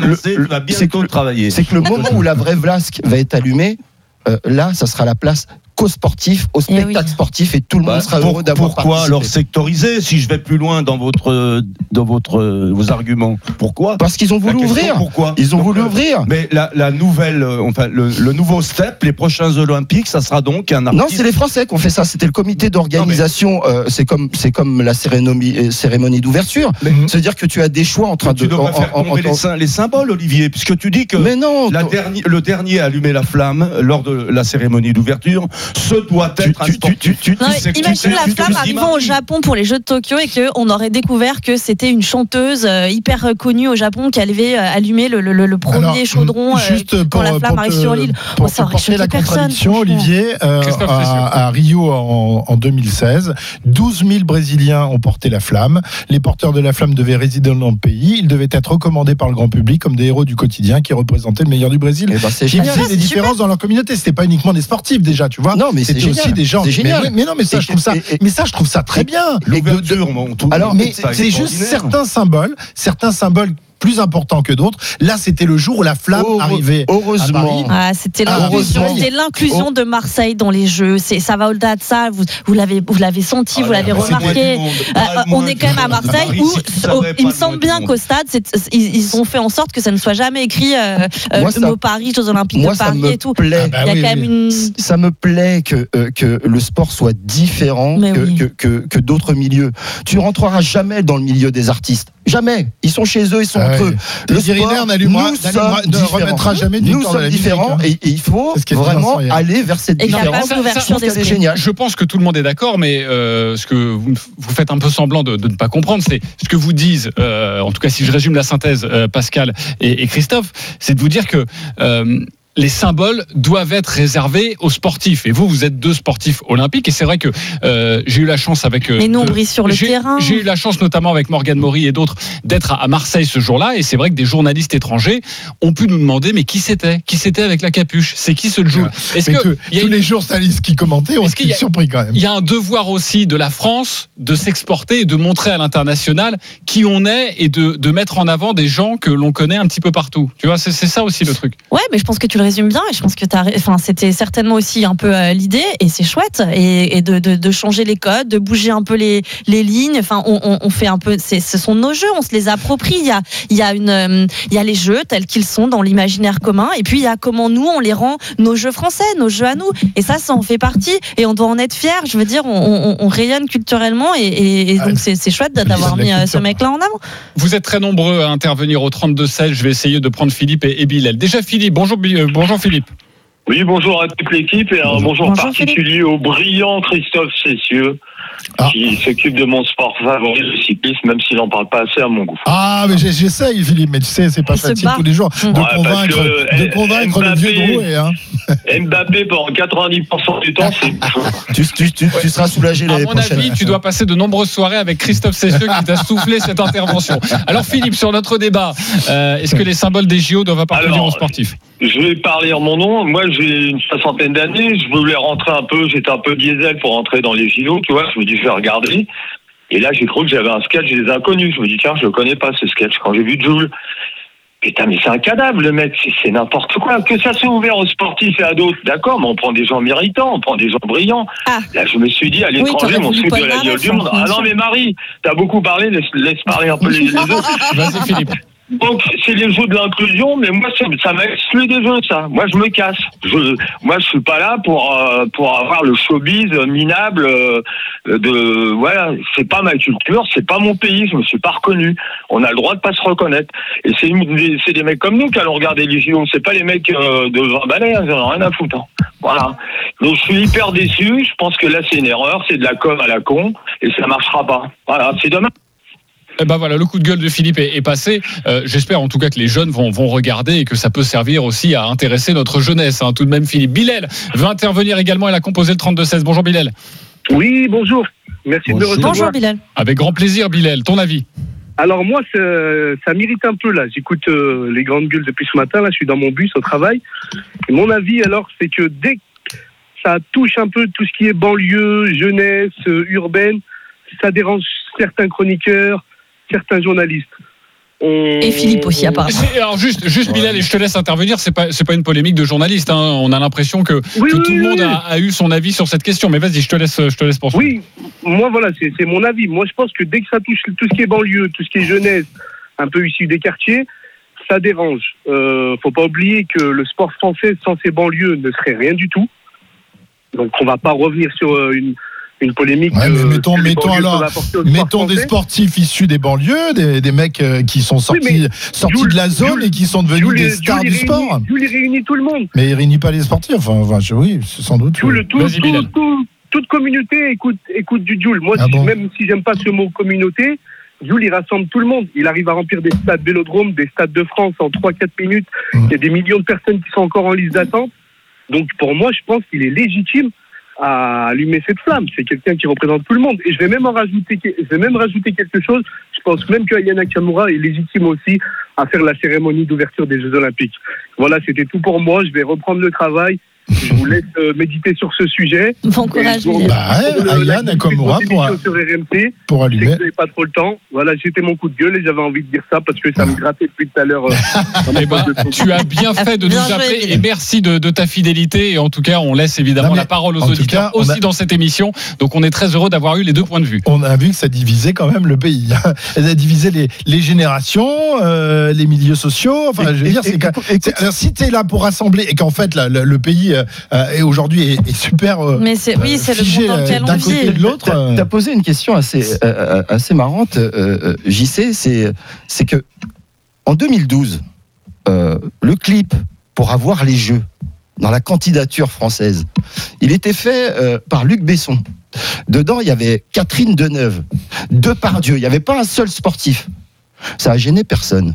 Speaker 10: le, c'est que, travailler. C'est que le moment où la vraie vasque va être allumée, euh, là, ça sera la place qu'aux sportifs, au spectacle oui. sportif et tout le bah, monde sera
Speaker 9: pour,
Speaker 10: heureux d'avoir
Speaker 9: pourquoi
Speaker 10: participé.
Speaker 9: alors sectoriser si je vais plus loin dans votre dans votre vos arguments? Pourquoi?
Speaker 10: Parce qu'ils ont voulu ouvrir.
Speaker 9: Pourquoi?
Speaker 10: Ils ont
Speaker 9: donc,
Speaker 10: voulu euh, ouvrir.
Speaker 9: Mais la, la nouvelle enfin le, le nouveau step, les prochains Olympiques, ça sera donc un artiste.
Speaker 10: Non, c'est les Français qui ont fait ça, c'était le comité d'organisation, mais... euh, c'est comme c'est comme la cérémonie cérémonie d'ouverture. Mais... C'est-à-dire que tu as des choix entre
Speaker 9: tu devrais faire en, en, en, les, les symboles, Olivier, puisque tu dis que
Speaker 10: mais non,
Speaker 9: la dernier, le dernier à allumer la flamme lors de la cérémonie d'ouverture, ce doit être
Speaker 1: Tu, tu, tu, tu, non, tu, imagine tu, la flamme arrivant au Japon pour les Jeux de Tokyo et qu'on aurait découvert que c'était une chanteuse euh, hyper connue au Japon qui avait euh, allumé le, le, le premier Alors, chaudron euh, quand
Speaker 4: pour,
Speaker 1: la flamme
Speaker 4: pour
Speaker 1: arrive
Speaker 4: te,
Speaker 1: sur l'île.
Speaker 4: Pour
Speaker 1: oh, ça aurait choqué
Speaker 4: la
Speaker 1: personne.
Speaker 4: Contradiction, Olivier, euh, à, à Rio en, en deux mille seize, douze mille Brésiliens ont porté la flamme. Les porteurs de la flamme devaient résider dans le pays. Ils devaient être recommandés par le grand public comme des héros du quotidien qui représentaient le meilleur du Brésil.
Speaker 10: Eh ben, c'est
Speaker 4: qui faisaient des différences dans leur communauté. C'était pas uniquement des sportifs déjà, tu vois.
Speaker 10: Non, mais
Speaker 4: c'était
Speaker 10: c'est
Speaker 4: aussi
Speaker 10: génial.
Speaker 4: des gens.
Speaker 10: C'est génial.
Speaker 4: Mais, mais non, mais ça, et, je trouve ça, et, et, mais ça, je trouve ça très bien.
Speaker 9: L'ouverture, bon, tout,
Speaker 4: alors, mais c'est juste certains symboles, certains symboles plus importants que d'autres. Là, c'était le jour où la flamme Heureux, arrivait.
Speaker 10: Heureusement.
Speaker 1: Ah, c'était l'inclusion, ah, c'était l'inclusion de Marseille dans les Jeux. C'est, ça va au-delà de ça. Vous, vous l'avez, vous l'avez senti, ah, vous l'avez remarqué. Euh, on est quand même à Marseille où, où il me semble bien qu'au stade, c'est, ils, ils ont fait en sorte que ça ne soit jamais écrit euh, moi, le mot Paris, Jeux Olympiques
Speaker 10: moi,
Speaker 1: de Paris et tout.
Speaker 10: Plaît.
Speaker 1: Il y a ah, oui, quand même une.
Speaker 10: Ça me plaît que euh, que le sport soit différent que, oui. que, que que d'autres milieux. Tu rentreras jamais dans le milieu des artistes. Jamais. Ils sont chez eux, ils sont ah entre eux.
Speaker 4: Le sport, n'allumera, n'allumera, ne remettra jamais
Speaker 10: Nous sommes différents et, et il faut vraiment aller vers cette différence.
Speaker 2: C'est génial. Je pense que tout le monde est d'accord, mais euh, ce que vous, vous faites un peu semblant de, de ne pas comprendre, c'est ce que vous disent, euh, en tout cas si je résume la synthèse, euh, Pascal et, et Christophe, c'est de vous dire que euh, les symboles doivent être réservés aux sportifs. Et vous, vous êtes deux sportifs olympiques. Et c'est vrai que euh, j'ai eu la chance avec... Euh,
Speaker 1: Mais nous, on brille sur le
Speaker 2: j'ai,
Speaker 1: terrain.
Speaker 2: J'ai eu la chance, notamment avec Morgane Maury et d'autres, d'être à, à Marseille ce jour-là. Et c'est vrai que des journalistes étrangers ont pu nous demander, mais qui c'était ? Qui c'était avec la capuche ? C'est qui ce Joule ?
Speaker 4: Est-ce que, que tous une... les journalistes qui commentaient ont été surpris quand même.
Speaker 2: Il y a un devoir aussi de la France de s'exporter et de montrer à l'international qui on est et de, de mettre en avant des gens que l'on connaît un petit peu partout. Tu vois, c'est, c'est ça aussi le truc.
Speaker 1: Ouais, mais je pense que tu le résumes bien et je pense que t'as, enfin, c'était certainement aussi un peu euh, l'idée et c'est chouette et, et de, de, de changer les codes, de bouger un peu les, les lignes. Enfin, on, on, on fait un peu, c'est, ce sont nos jeux, on se les approprie. Il y a, il y a une, euh, il y a les jeux tels qu'ils sont dans l'imaginaire commun et puis il y a comment nous on les rend nos jeux français, nos jeux à nous. Et ça, ça en fait partie et on doit en être fiers. Je veux dire, on, on, on rayonne culturellement et, et, et donc c'est, c'est chouette d'avoir mis euh, ce mec-là en avant.
Speaker 2: Vous êtes très nombreux à intervenir au trente-deux seize. Je vais essayer de prendre Philippe et, et Bilal. Déjà Philippe, bonjour, euh, bonjour Philippe.
Speaker 11: Oui, bonjour à toute l'équipe et un bonjour, bonjour, bonjour particulier Philippe. Au brillant Christophe Cessieux ah. qui s'occupe de mon sport favori, le cyclisme, même s'il n'en parle pas assez à mon goût.
Speaker 4: Ah, mais j'essaye Philippe, mais tu sais, c'est pas Il facile tous les jours de ouais, convaincre, que, de convaincre Mbappé, le vieux Drouet. Hein.
Speaker 11: Mbappé pendant quatre-vingt-dix pour cent du temps, c'est...
Speaker 10: tu, tu, tu, tu seras soulagé l'année prochaine.
Speaker 2: À mon avis, tu dois passer de nombreuses soirées avec Christophe Cessieux qui t'a soufflé cette intervention. Alors Philippe, sur notre débat, euh, est-ce que les symboles des J O doivent appartenir aux sportifs ?
Speaker 11: Je vais parler en mon nom. Moi, j'ai une soixantaine d'années. Je voulais rentrer un peu. J'étais un peu diesel pour rentrer dans les J O. Tu vois, je me dis, je vais regarder. Et là, j'ai cru que j'avais un sketch des inconnus. Je me dis, tiens, je le connais pas, ce sketch. Quand j'ai vu Jules, putain, mais c'est un cadavre, le mec. C'est, c'est n'importe quoi. Que ça soit ouvert aux sportifs et à d'autres, d'accord, mais on prend des gens méritants, on prend des gens brillants. Ah. Là, je me suis dit, à l'étranger, oui, on se fout de la gueule du monde. Ah non, mais Marie, t'as beaucoup parlé. Laisse, laisse parler un peu les, les autres.
Speaker 2: Vas-y, Philippe.
Speaker 11: Donc, c'est les jeux de l'inclusion, mais moi, ça, ça m'a exclu des jeux, ça. Moi, je me casse. Je, moi, je suis pas là pour euh, pour avoir le showbiz minable euh, de... Voilà, c'est pas ma culture, c'est pas mon pays, je me suis pas reconnu. On a le droit de pas se reconnaître. Et c'est, une, c'est des mecs comme nous qui allons regarder les J O. C'est pas les mecs euh, de vingt balais, hein, ils en ont rien à foutre. Hein. Voilà. Donc, je suis hyper déçu. Je pense que là, c'est une erreur, c'est de la com à la con, et ça marchera pas. Voilà, c'est dommage.
Speaker 2: Eh ben voilà, le coup de gueule de Philippe est, est passé. Euh, j'espère en tout cas que les jeunes vont, vont regarder et que ça peut servir aussi à intéresser notre jeunesse. Hein, tout de même, Philippe. Bilal va intervenir également. Elle a composé le trente-deux seize. Bonjour Bilal.
Speaker 12: Oui, bonjour. Merci bonjour. de me recevoir.
Speaker 1: Bonjour Bilal.
Speaker 2: Avec grand plaisir Bilal. Ton avis ?
Speaker 12: Alors moi, ça m'irrite un peu là. J'écoute euh, les grandes gueules depuis ce matin. Là, je suis dans mon bus au travail. Et mon avis, alors, c'est que dès que ça touche un peu tout ce qui est banlieue, jeunesse, euh, urbaine, ça dérange certains chroniqueurs, certains journalistes. On...
Speaker 1: Et Philippe aussi, apparemment.
Speaker 2: Alors juste, juste Bilal, et je te laisse intervenir. C'est pas, c'est pas une polémique de journaliste. Hein. On a l'impression que,
Speaker 12: oui,
Speaker 2: que
Speaker 12: oui,
Speaker 2: tout
Speaker 12: oui,
Speaker 2: le monde
Speaker 12: oui.
Speaker 2: a, a eu son avis sur cette question. Mais vas-y, je te laisse, je te laisse poursuivre.
Speaker 12: Oui, moi voilà, c'est, c'est mon avis. Moi, je pense que dès que ça touche tout ce qui est banlieue, tout ce qui est jeunesse, un peu issu des quartiers, ça dérange. Euh, faut pas oublier que le sport français sans ces banlieues ne serait rien du tout. Donc, on va pas revenir sur euh, une une polémique.
Speaker 4: Ouais, mais
Speaker 12: euh,
Speaker 4: mettons, mettons alors, mettons des
Speaker 12: français.
Speaker 4: sportifs issus des banlieues, des, des mecs euh, qui sont sortis, oui, sortis Jules, de la zone Jules, et qui sont devenus Jules, des stars Jules, du
Speaker 12: réunit,
Speaker 4: sport.
Speaker 12: Jules, il réunit tout le monde.
Speaker 4: Mais il réunit pas les sportifs. Enfin, enfin je, oui, c'est sans doute.
Speaker 12: Jules, tout, tout, tout, tout, toute communauté écoute, écoute du Jules. Moi, ah si, bon. même si j'aime pas ce mot communauté, Jules, il rassemble tout le monde. Il arrive à remplir des stades Vélodrome, des stades de France en trois quatre minutes. Mmh. Il y a des millions de personnes qui sont encore en liste d'attente. Donc, pour moi, je pense qu'il est légitime à allumer cette flamme. C'est quelqu'un qui représente tout le monde. Et je vais même en rajouter, je vais même rajouter quelque chose. Je pense même que Aya Nakamura est légitime aussi à faire la cérémonie d'ouverture des Jeux Olympiques. Voilà, c'était tout pour moi. Je vais reprendre le travail. Je vous laisse euh, méditer sur ce sujet.
Speaker 1: Bon courage.
Speaker 4: Bah ouais, Aya Nakamura pour,
Speaker 12: sur R M C.
Speaker 4: pour allumer.
Speaker 12: Je sais que vous n'avez pas trop le temps. Voilà, c'était mon coup de gueule et j'avais envie de dire ça parce que ça me grattait depuis tout à l'heure. Euh,
Speaker 2: eh ben, tu as bien fait de
Speaker 1: bien
Speaker 2: nous appeler
Speaker 1: joué,
Speaker 2: et merci de, de ta fidélité. Et en tout cas, on laisse évidemment non, la parole aux auditeurs cas, aussi a... dans cette émission. Donc on est très heureux d'avoir eu les deux points de vue.
Speaker 4: On a vu que ça divisait quand même le pays. Ça a divisé les, les générations, euh, les milieux sociaux. Enfin, et, je veux et, dire, c'est, et, c'est alors, si tu es là pour rassembler et qu'en fait là, le, le pays euh, est aujourd'hui aujourd'hui est, est super euh,
Speaker 1: mais c'est, oui, c'est
Speaker 4: figé
Speaker 1: le monde dans lequel
Speaker 4: d'un
Speaker 1: on
Speaker 4: côté
Speaker 1: vit.
Speaker 4: et de l'autre.
Speaker 9: T'as, t'as posé une question assez, euh, assez marrante, euh, J C, c'est, c'est que en deux mille douze, euh, le clip pour avoir les Jeux dans la candidature française, il était fait euh, par Luc Besson. Dedans, il y avait Catherine Deneuve, Depardieu, il n'y avait pas un seul sportif. Ça a gêné personne.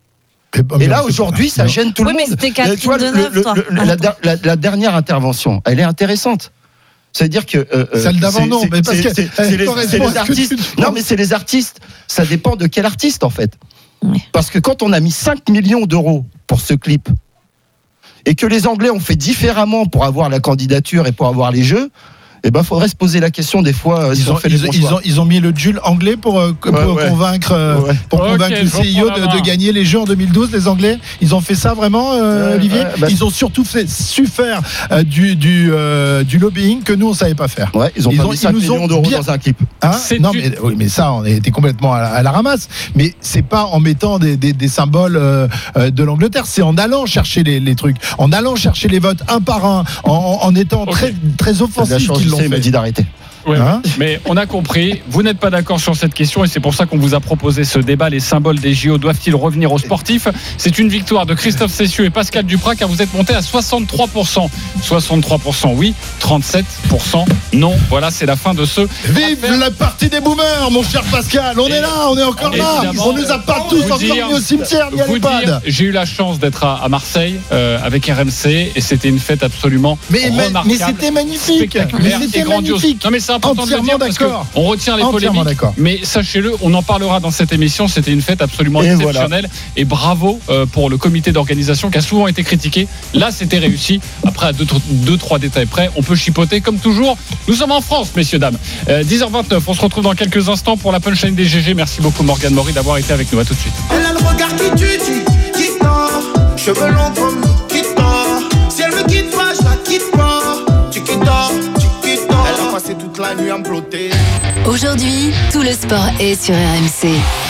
Speaker 9: Et là, aujourd'hui, ça gêne tout
Speaker 1: oui,
Speaker 9: le
Speaker 1: mais
Speaker 9: monde.
Speaker 1: c'était Catherine
Speaker 9: tu vois,
Speaker 1: Deneuve,
Speaker 9: le,
Speaker 1: toi.
Speaker 9: le, le, la, la, la dernière intervention, elle est intéressante. C'est-à-dire que euh,
Speaker 4: celle d'avant,
Speaker 9: c'est,
Speaker 4: non, mais parce
Speaker 9: c'est,
Speaker 4: que
Speaker 9: c'est, c'est, les, c'est les artistes. Non, mais c'est les artistes. Ça dépend de quel artiste, en fait.
Speaker 1: Oui.
Speaker 9: Parce que quand on a mis cinq millions d'euros pour ce clip et que les Anglais ont fait différemment pour avoir la candidature et pour avoir les Jeux, eh ben, faudrait se poser la question des fois. Euh,
Speaker 4: ils,
Speaker 9: si
Speaker 4: ont,
Speaker 9: on fait
Speaker 4: ils,
Speaker 9: les bons
Speaker 4: ils,
Speaker 9: choix.
Speaker 4: ont, ils ont mis le Jules anglais pour, euh, pour
Speaker 9: ouais, ouais.
Speaker 4: convaincre, euh,
Speaker 9: ouais.
Speaker 4: pour
Speaker 2: Okay,
Speaker 4: convaincre le C I O de, de gagner les Jeux en deux mille douze. Les Anglais, ils ont fait ça vraiment, euh,
Speaker 9: ouais,
Speaker 4: Olivier.
Speaker 9: ouais, bah,
Speaker 4: ils ont surtout fait, su faire euh, du du, euh, du lobbying que nous on savait pas faire.
Speaker 9: Ouais, ils ont pas mis cinq millions d'euros
Speaker 4: bien...
Speaker 9: dans un clip.
Speaker 4: Hein non,
Speaker 2: du...
Speaker 4: mais oui, mais ça, on était complètement à la, à la ramasse. Mais c'est pas en mettant des, des, des symboles euh, de l'Angleterre, c'est en allant chercher les, les trucs, en allant chercher les votes un par un, en, en étant okay. très très offensif qu'ils l'ont fait.
Speaker 9: Il m'a dit d'arrêter.
Speaker 2: Ouais, hein mais on a compris, vous n'êtes pas d'accord sur cette question et c'est pour ça qu'on vous a proposé ce débat. Les symboles des J O doivent-ils revenir aux sportifs? C'est une victoire de Christophe Cessieux et Pascal Duprat car vous êtes monté à soixante-trois pour cent. soixante-trois pour cent oui, trente-sept pour cent non. Voilà, c'est la fin de ce...
Speaker 4: Vive affaire. La partie des boomers, mon cher Pascal. On et est là, on est encore là. On nous a pas tous encore mis au cimetière ni à l'EHPAD.
Speaker 2: J'ai eu la chance d'être à, à Marseille euh, avec R M C et c'était une fête absolument
Speaker 4: mais,
Speaker 2: remarquable.
Speaker 4: Mais c'était magnifique.
Speaker 2: Mais c'était
Speaker 4: grandiose.
Speaker 2: Magnifique. Non mais c'est important de le dire parce qu'on retient les
Speaker 4: Entièrement
Speaker 2: polémiques. D'accord. Mais sachez-le, on en parlera dans cette émission. C'était une fête absolument et exceptionnelle. Voilà. Et bravo euh, pour le comité d'organisation qui a souvent été critiqué. Là, c'était réussi. Après, à deux, deux trois détails près, on peut chipoter comme toujours. Nous sommes en France, messieurs, dames. Euh, dix heures vingt-neuf, on se retrouve dans quelques instants pour la punchline des G G. Merci beaucoup, Morgane Maury, d'avoir été avec nous. À tout de suite.
Speaker 6: Elle a le regard qui tue, qui tord. Cheveux longs comme qui tord. Si elle me quitte pas, je la quitte pas. Tu quittes tord. Elle a passé toute la nuit à me plotter.
Speaker 13: Aujourd'hui, tout le sport est sur R M C.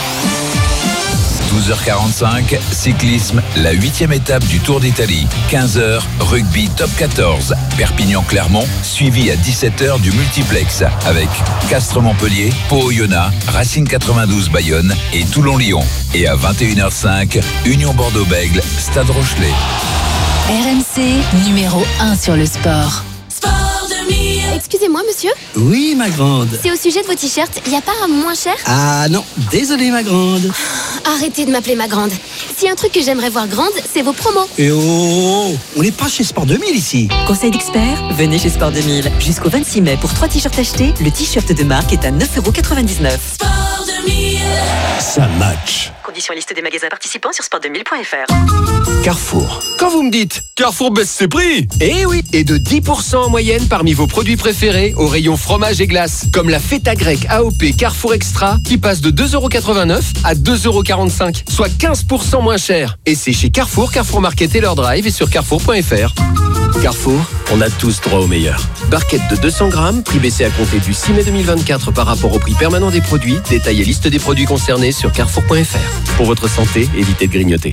Speaker 21: douze heures quarante-cinq, cyclisme, la huitième étape du Tour d'Italie. quinze heures, rugby top quatorze. Perpignan-Clermont, suivi à dix-sept heures du multiplex avec Castres-Montpellier, Pau-Oyonnax, Racing quatre-vingt-douze Bayonne et Toulon-Lyon. Et à vingt et une heures cinq, Union Bordeaux-Bègles, Stade Rochelet.
Speaker 13: R M C, numéro un sur le sport.
Speaker 14: Excusez-moi, monsieur?
Speaker 15: Oui, ma grande.
Speaker 14: C'est au sujet de vos t-shirts, il n'y a pas un moins cher?
Speaker 15: Ah non, désolé, ma grande.
Speaker 14: Arrêtez de m'appeler ma grande. S'il y a un truc que j'aimerais voir grande, c'est vos promos.
Speaker 15: Et oh, on n'est pas chez Sport deux mille ici.
Speaker 16: Conseil d'experts, venez chez Sport deux mille. Jusqu'au vingt-six mai, pour trois t-shirts achetés, le t-shirt de marque est à neuf euros quatre-vingt-dix-neuf.
Speaker 14: Sport deux mille.
Speaker 15: Ça match.
Speaker 16: Conditions et liste des magasins participants sur sport deux mille point f r.
Speaker 17: Carrefour. Quand vous me dites Carrefour baisse ses prix, eh oui, et de dix pour cent en moyenne parmi vos produits préférés au rayon fromage et glace, comme la feta grecque A O P Carrefour Extra qui passe de deux euros quatre-vingt-neuf à deux euros quarante-cinq, soit quinze pour cent moins cher. Et c'est chez Carrefour, Carrefour Market et leur drive et sur carrefour point f r. Carrefour, on a tous droit au meilleur. Barquette de deux cents grammes, prix baissé à compter du six mai deux mille vingt-quatre par rapport au prix permanent des produits. Détail et liste des produits concernés sur carrefour point f r. Pour votre santé, évitez de grignoter.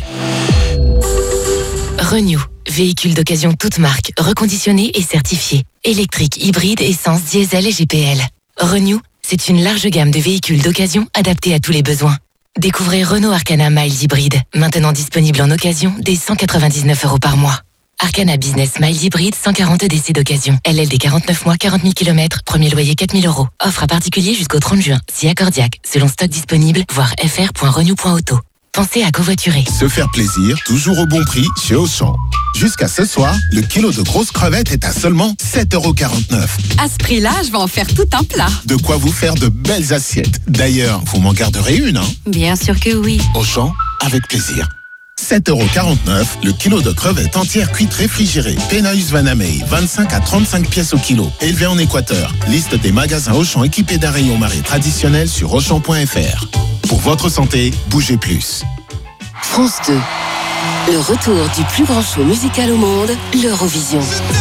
Speaker 13: Renew, véhicule d'occasion toute marque, reconditionné et certifié. Électrique, hybride, essence, diesel et G P L. Renew, c'est une large gamme de véhicules d'occasion adaptés à tous les besoins. Découvrez Renault Arcana Miles Hybride, maintenant disponible en occasion dès cent quatre-vingt-dix-neuf euros par mois. Arcana Business Miles Hybride, cent quarante D C d'occasion. L L D quarante-neuf mois, quarante mille kilomètres, premier loyer quatre mille euros. Offre à particulier jusqu'au trente juin, si accordiaque, selon stock disponible, voir f r point renew point auto. Pensez à covoiturer.
Speaker 18: Se faire plaisir, toujours au bon prix chez Auchan. Jusqu'à ce soir, le kilo de grosses crevettes est à seulement sept euros quarante-neuf.
Speaker 19: À ce prix-là, je vais en faire tout un plat.
Speaker 18: De quoi vous faire de belles assiettes. D'ailleurs, vous m'en garderez une, hein?
Speaker 19: Bien sûr que oui.
Speaker 18: Auchan, avec plaisir. sept euros quarante-neuf, le kilo de crevettes entières cuites réfrigérées. Penaus Vanamei, vingt-cinq à trente-cinq pièces au kilo. Élevé en Équateur. Liste des magasins Auchan équipés d'un rayon marée traditionnel sur auchan point f r. Pour votre santé, bougez plus.
Speaker 13: France deux. Le retour du plus grand show musical au monde, l'Eurovision.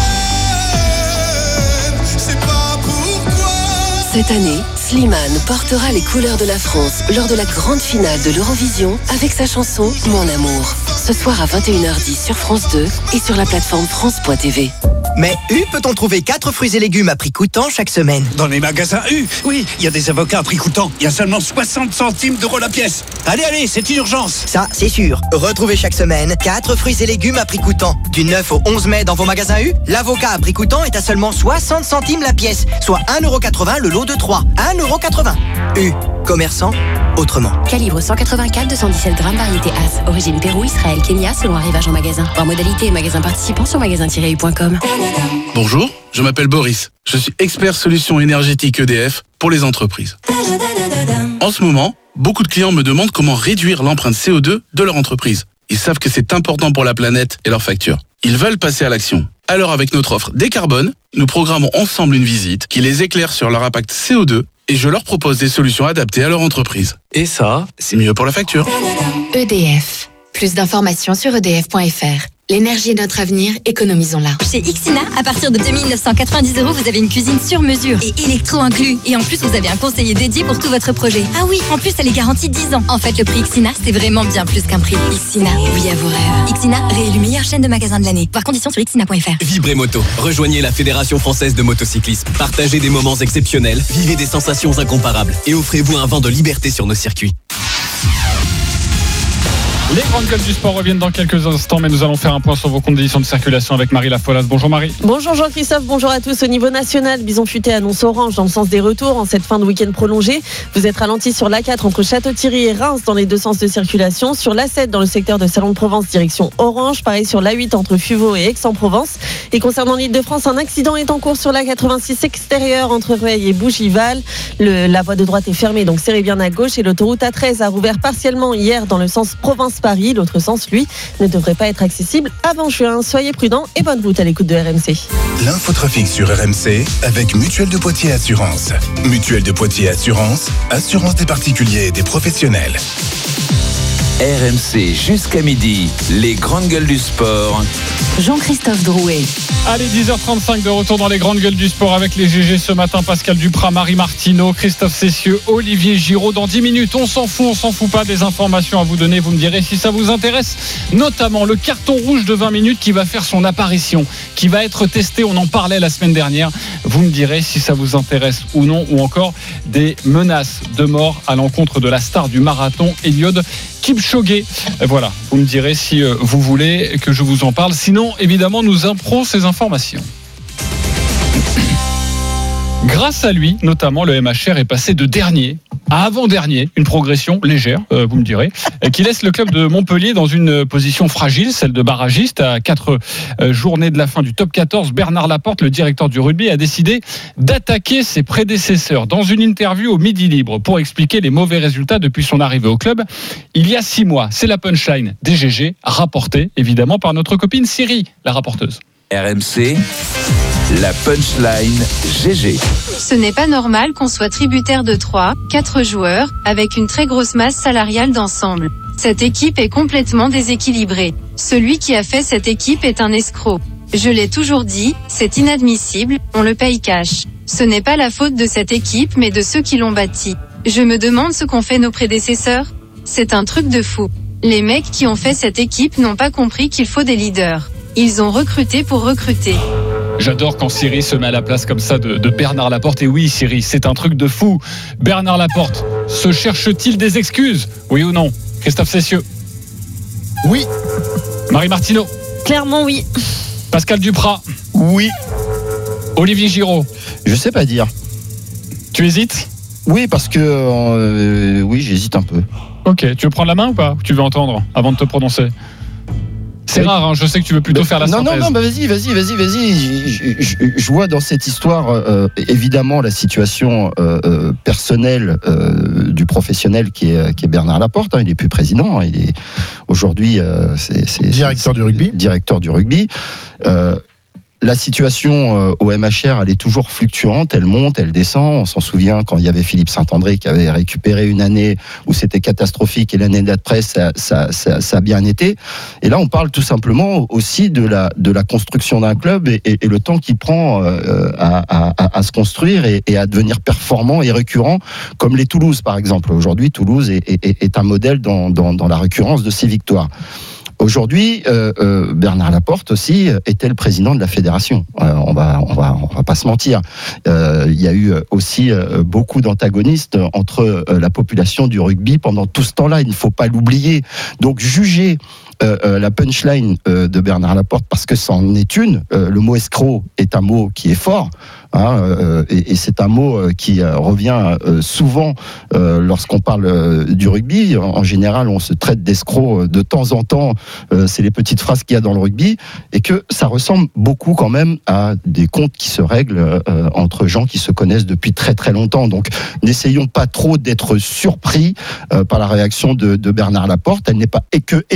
Speaker 13: Cette année, Slimane portera les couleurs de la France lors de la grande finale de l'Eurovision avec sa chanson « Mon amour ». Ce soir à vingt et une heures dix sur France deux et sur la plateforme France point t v.
Speaker 20: Mais U peut-on trouver quatre fruits et légumes à prix coûtant chaque semaine?
Speaker 28: Dans les magasins U, oui, il y a des avocats à prix coûtant. Il y a seulement soixante centimes d'euros la pièce. Allez, allez, c'est une urgence.
Speaker 20: Ça, c'est sûr. Retrouvez chaque semaine quatre fruits et légumes à prix coûtant. Du neuf au onze mai dans vos magasins U, l'avocat à prix coûtant est à seulement soixante centimes la pièce, soit un euro quatre-vingts le lot de trois. un euro quatre-vingts. U, commerçant autrement.
Speaker 13: Calibre cent quatre-vingt-quatre, deux cent dix-sept grammes, variété As. Origine Pérou, Israël, Kenya, selon arrivage en magasin. Par modalité et magasin participant sur magasin tiret u point com.
Speaker 29: Bonjour, je m'appelle Boris. Je suis expert solutions énergétiques E D F pour les entreprises. En ce moment, beaucoup de clients me demandent comment réduire l'empreinte C O deux de leur entreprise. Ils savent que c'est important pour la planète et leurs factures. ils veulent passer à l'action. Alors avec notre offre Décarbone, nous programmons ensemble une visite qui les éclaire sur leur impact C O deux et je leur propose des solutions adaptées à leur entreprise. Et ça, c'est mieux pour la facture.
Speaker 13: E D F. Plus d'informations sur e d f point f r. L'énergie est notre avenir, économisons-la.
Speaker 5: Chez Ixina, à partir de deux mille neuf cent quatre-vingt-dix euros, vous avez une cuisine sur mesure et électro inclus. Et en plus, vous avez un conseiller dédié pour tout votre projet. Ah oui, en plus, elle est garantie dix ans. En fait, le prix Ixina, c'est vraiment bien plus qu'un prix. Ixina, oui à vos rêves. Ixina, réélu meilleure chaîne de magasins de l'année. Voir conditions sur ixina point f r.
Speaker 7: Vibrez Moto. Rejoignez la Fédération française de motocyclisme. Partagez des moments exceptionnels, vivez des sensations incomparables et offrez-vous un vent de liberté sur nos circuits.
Speaker 2: Les grandes gueules du sport reviennent dans quelques instants, mais nous allons faire un point sur vos conditions de circulation avec Marie Lafolasse. Bonjour Marie.
Speaker 3: Bonjour Jean-Christophe, bonjour à tous. Au niveau national, Bison Futé annonce orange dans le sens des retours en cette fin de week-end prolongé. Vous êtes ralenti sur l'A quatre entre Château-Thierry et Reims dans les deux sens de circulation. Sur l'A sept dans le secteur de Salon de Provence, direction orange. Pareil sur l'A huit entre Fuveau et Aix-en-Provence. Et concernant l'Île-de-France, un accident est en cours sur l'A quatre-vingt-six extérieur entre Rueil et Bougival. Le, la voie de droite est fermée, donc serrez bien à gauche. Et l'autoroute A treize a rouvert partiellement hier dans le sens Provence-Paris. L'autre sens, lui, ne devrait pas être accessible avant juin. Soyez prudents et bonne route à l'écoute de R M C.
Speaker 18: L'infotrafic sur R M C avec Mutuelle de Poitiers Assurance. Mutuelle de Poitiers Assurance, assurance des particuliers et des professionnels.
Speaker 21: R M C jusqu'à midi, les grandes gueules du sport.
Speaker 5: Jean-Christophe Drouet.
Speaker 2: Allez, dix heures trente-cinq de retour dans les grandes gueules du sport avec les G G ce matin. Pascal Duprat, Marie Martineau, Christophe Cessieux, Olivier Giraud. Dans dix minutes, on s'en fout, on s'en fout pas des informations à vous donner. Vous me direz si ça vous intéresse. Notamment le carton rouge de vingt minutes qui va faire son apparition, qui va être testé. On en parlait la semaine dernière. Vous me direz si ça vous intéresse ou non. Ou encore des menaces de mort à l'encontre de la star du marathon, Eliud Kipchoge. Voilà, vous me direz si vous voulez que je vous en parle. Sinon, évidemment, nous impro ces informations. Grâce à lui, notamment, le M H R est passé de dernier à avant-dernier, une progression légère, euh, vous me direz, qui laisse le club de Montpellier dans une position fragile, celle de barragiste. À quatre euh, journées de la fin du top quatorze, Bernard Laporte, le directeur du rugby, a décidé d'attaquer ses prédécesseurs dans une interview au Midi Libre pour expliquer les mauvais résultats depuis son arrivée au club il y a six mois. C'est la punchline des G G, rapportée évidemment par notre copine Siri, la rapporteuse.
Speaker 21: R M C, la punchline G G.
Speaker 8: Ce n'est pas normal qu'on soit tributaire de trois, quatre joueurs, avec une très grosse masse salariale d'ensemble. Cette équipe est complètement déséquilibrée. Celui qui a fait cette équipe est un escroc. Je l'ai toujours dit, c'est inadmissible, on le paye cash. Ce n'est pas la faute de cette équipe mais de ceux qui l'ont bâtie. Je me demande ce qu'ont fait nos prédécesseurs. C'est un truc de fou. Les mecs qui ont fait cette équipe n'ont pas compris qu'il faut des leaders. Ils ont recruté pour recruter.
Speaker 2: J'adore quand Siri se met à la place comme ça de, de Bernard Laporte. Et oui, Siri, c'est un truc de fou. Bernard Laporte, se cherche-t-il des excuses ? Oui ou non ? Christophe Cessieux ?
Speaker 4: Oui.
Speaker 2: Marie Martineau ?
Speaker 1: Clairement, oui.
Speaker 2: Pascal Duprat ?
Speaker 9: Oui.
Speaker 2: Olivier Giraud ?
Speaker 9: Je sais pas dire.
Speaker 2: Tu hésites ?
Speaker 9: Oui, parce que euh, oui, j'hésite un peu.
Speaker 2: Ok, tu veux prendre la main ou pas ? Ou tu veux entendre avant de te prononcer ? C'est rare, hein, je sais que tu veux plutôt faire la
Speaker 9: non,
Speaker 2: synthèse.
Speaker 9: Non, non, bah vas-y, vas-y, vas-y, vas-y. Je, je, je vois dans cette histoire, euh, évidemment, la situation euh, personnelle euh, du professionnel qui est, qui est Bernard Laporte. Hein, il n'est plus président, hein, il est aujourd'hui euh, c'est, c'est,
Speaker 4: directeur
Speaker 9: c'est,
Speaker 4: du rugby.
Speaker 9: Directeur du rugby. Euh, La situation au M H R, elle est toujours fluctuante, elle monte, elle descend. On s'en souvient quand il y avait Philippe Saint-André qui avait récupéré une année où c'était catastrophique et l'année d'après, ça, ça, ça, ça a bien été. Et là, on parle tout simplement aussi de la, de la construction d'un club et, et, et le temps qu'il prend euh, à, à, à se construire et, et à devenir performant et récurrent, comme les Toulouse, par exemple. Aujourd'hui, Toulouse est, est, est un modèle dans, dans, dans la récurrence de ses victoires. Aujourd'hui, euh, euh, Bernard Laporte aussi était le président de la fédération. Euh, on va, on va, on va pas se mentir. Euh, il y a eu aussi euh, beaucoup d'antagonistes entre euh, la population du rugby pendant tout ce temps-là. Il ne faut pas l'oublier. Donc, juger euh, euh, la punchline euh, de Bernard Laporte parce que c'en est une. Euh, le mot escroc est un mot qui est fort. Hein, euh, et, et c'est un mot euh, qui euh, revient euh, souvent euh, lorsqu'on parle euh, du rugby. En, en général, on se traite d'escroc euh, de temps en temps. Euh, c'est les petites phrases qu'il y a dans le rugby, et que ça ressemble beaucoup quand même à des comptes qui se règlent euh, entre gens qui se connaissent depuis très très longtemps. Donc, n'essayons pas trop d'être surpris euh, par la réaction de, de Bernard Laporte. Elle n'est pas que effective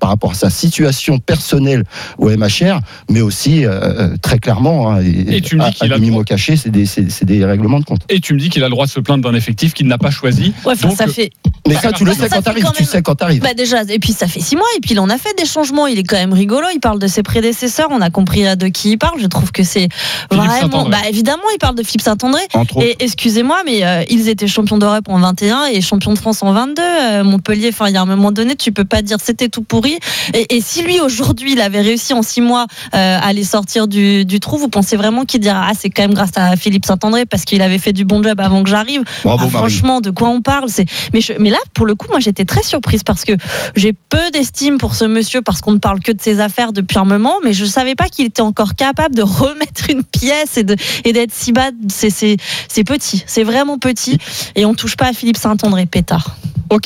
Speaker 9: par rapport à sa situation personnelle au M H R, mais aussi euh, très clairement, hein, et,
Speaker 2: et tu me dis qu'il
Speaker 9: à, à
Speaker 2: a le droit...
Speaker 9: caché, c'est des, c'est, c'est des règlements de compte.
Speaker 2: Et tu me dis qu'il a le droit de se plaindre d'un effectif qu'il n'a pas choisi.
Speaker 1: Ouais,
Speaker 2: donc,
Speaker 1: ça fait.
Speaker 9: Mais ça, tu le sais quand t'arrives. Tu sais quand t'arrives.
Speaker 1: Bah déjà, et puis ça fait six mois, et puis il en a fait des changements. Il est quand même rigolo. Il parle de ses prédécesseurs. On a compris de qui il parle. Je trouve que c'est
Speaker 2: Philippe
Speaker 1: vraiment. Bah évidemment, il parle de Philippe Saint-André. Et excusez-moi, mais euh, ils étaient champions d'Europe en vingt et un et champions de France en vingt-deux. Euh, Montpellier. Enfin, il y a un moment donné, tu peux pas dire c'était tout pourri. Et, et si lui aujourd'hui, il avait réussi en six mois euh, à les sortir du, du trou, vous pensez vraiment qu'il dira ah c'est quand même grâce à Philippe Saint-André parce qu'il avait fait du bon job avant que j'arrive.
Speaker 9: Bravo,
Speaker 1: ah, franchement, de quoi on parle? C'est mais je... mais là pour le coup, moi j'étais très surprise parce que j'ai peu d'estime pour ce monsieur parce qu'on ne parle que de ses affaires depuis un moment, mais je savais pas qu'il était encore capable de remettre une pièce et de et d'être si bas. C'est c'est c'est petit, c'est vraiment petit et on touche pas à Philippe Saint-André, pétard.
Speaker 2: Ok,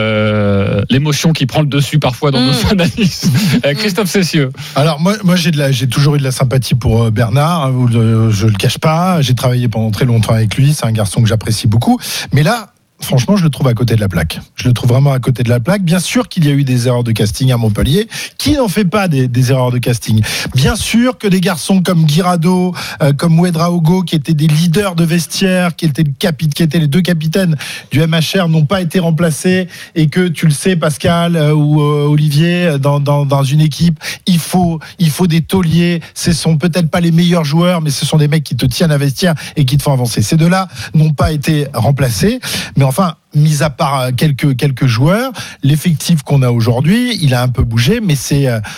Speaker 2: euh, l'émotion qui prend le dessus parfois dans mmh. nos analyses. Euh, Christophe Cessieux.
Speaker 4: Alors moi, moi j'ai, de la, j'ai toujours eu de la sympathie pour euh, Bernard, hein, le, je le cache pas, j'ai travaillé pendant très longtemps avec lui, c'est un garçon que j'apprécie beaucoup, mais là, franchement, je le trouve à côté de la plaque. Je le trouve vraiment à côté de la plaque. Bien sûr qu'il y a eu des erreurs de casting à Montpellier. Qui n'en fait pas des, des erreurs de casting? Bien sûr que des garçons comme Guirado, euh, comme Ouedraogo, qui étaient des leaders de vestiaire, qui étaient, le capi- qui étaient les deux capitaines du M H R, n'ont pas été remplacés. Et que tu le sais, Pascal euh, ou euh, Olivier, dans, dans, dans une équipe, il faut, il faut des tauliers. Ce sont peut-être pas les meilleurs joueurs, mais ce sont des mecs qui te tiennent à vestiaire et qui te font avancer. Ces deux-là n'ont pas été remplacés. Mais enfin, mis à part quelques quelques joueurs, l'effectif qu'on a aujourd'hui, il a un peu bougé, mais c'est euh,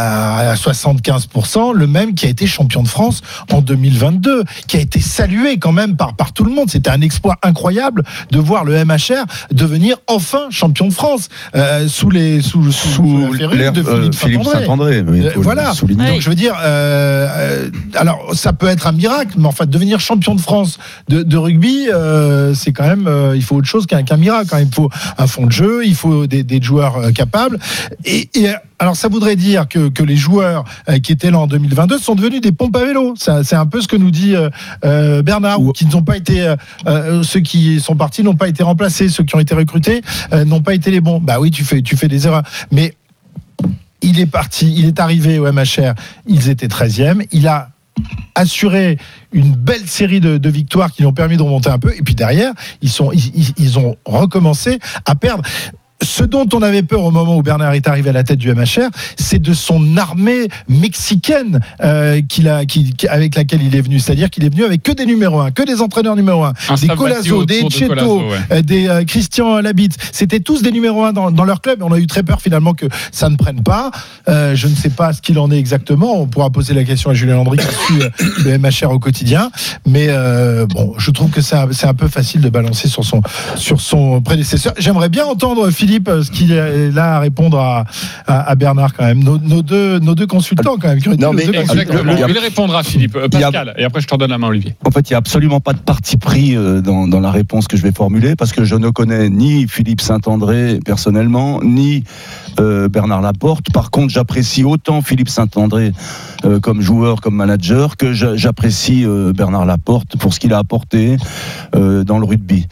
Speaker 4: à soixante-quinze pour cent le même qui a été champion de France en deux mille vingt-deux, qui a été salué quand même par par tout le monde. C'était un exploit incroyable de voir le M H R devenir enfin champion de France euh, sous les sous sous, sous la férule de Philippe, euh, Philippe Saint-André. Euh, voilà. Oui. Donc je veux dire, euh, euh, alors ça peut être un miracle, mais en fait devenir champion de France de, de rugby, euh, c'est quand même, euh, il faut autre chose qu'un, qu'un miracle. Hein. Il faut un fond de jeu, il faut des, des joueurs euh, capables. Et, et alors ça voudrait dire que, que les joueurs euh, qui étaient là en deux mille vingt-deux sont devenus des pompes à vélo. Ça, c'est un peu ce que nous dit euh, euh, Bernard, ou qui n'ont pas été, euh, ceux qui sont partis n'ont pas été remplacés, ceux qui ont été recrutés euh, n'ont pas été les bons. Bah oui, tu fais, tu fais des erreurs. Mais il est parti, il est arrivé au M H R, ils étaient treizième, il a assuré une belle série de, de victoires qui lui ont permis de remonter un peu, et puis derrière ils, sont, ils, ils ont recommencé à perdre. Ce dont on avait peur au moment où Bernard est arrivé à la tête du M H R, c'est de son armée mexicaine euh, qu'il a, qui, avec laquelle il est venu. C'est-à-dire qu'il est venu avec que des numéros un, que des entraîneurs numéro un, un des Colazo, des Cheto, ouais. euh, des euh, Christian Labitte. C'était tous des numéros un dans, dans leur club. On a eu très peur finalement que ça ne prenne pas. Euh, je ne sais pas ce qu'il en est exactement. On pourra poser la question à Julien Landry qui suit le M H R au quotidien. Mais euh, bon, je trouve que c'est un, c'est un peu facile de balancer sur son, sur son prédécesseur. J'aimerais bien entendre Philippe ce qu'il est là à répondre à, à, à Bernard quand même. Nos, nos, deux, nos deux consultants quand même.
Speaker 2: Non, mais exactement. Il répondra Philippe. Pascal, a... et après je te redonne la main Olivier.
Speaker 9: En fait, il n'y a absolument pas de parti pris dans, dans la réponse que je vais formuler parce que je ne connais ni Philippe Saint-André personnellement, ni euh, Bernard Laporte. Par contre, j'apprécie autant Philippe Saint-André euh, comme joueur, comme manager, que j'apprécie euh, Bernard Laporte pour ce qu'il a apporté euh, dans le rugby.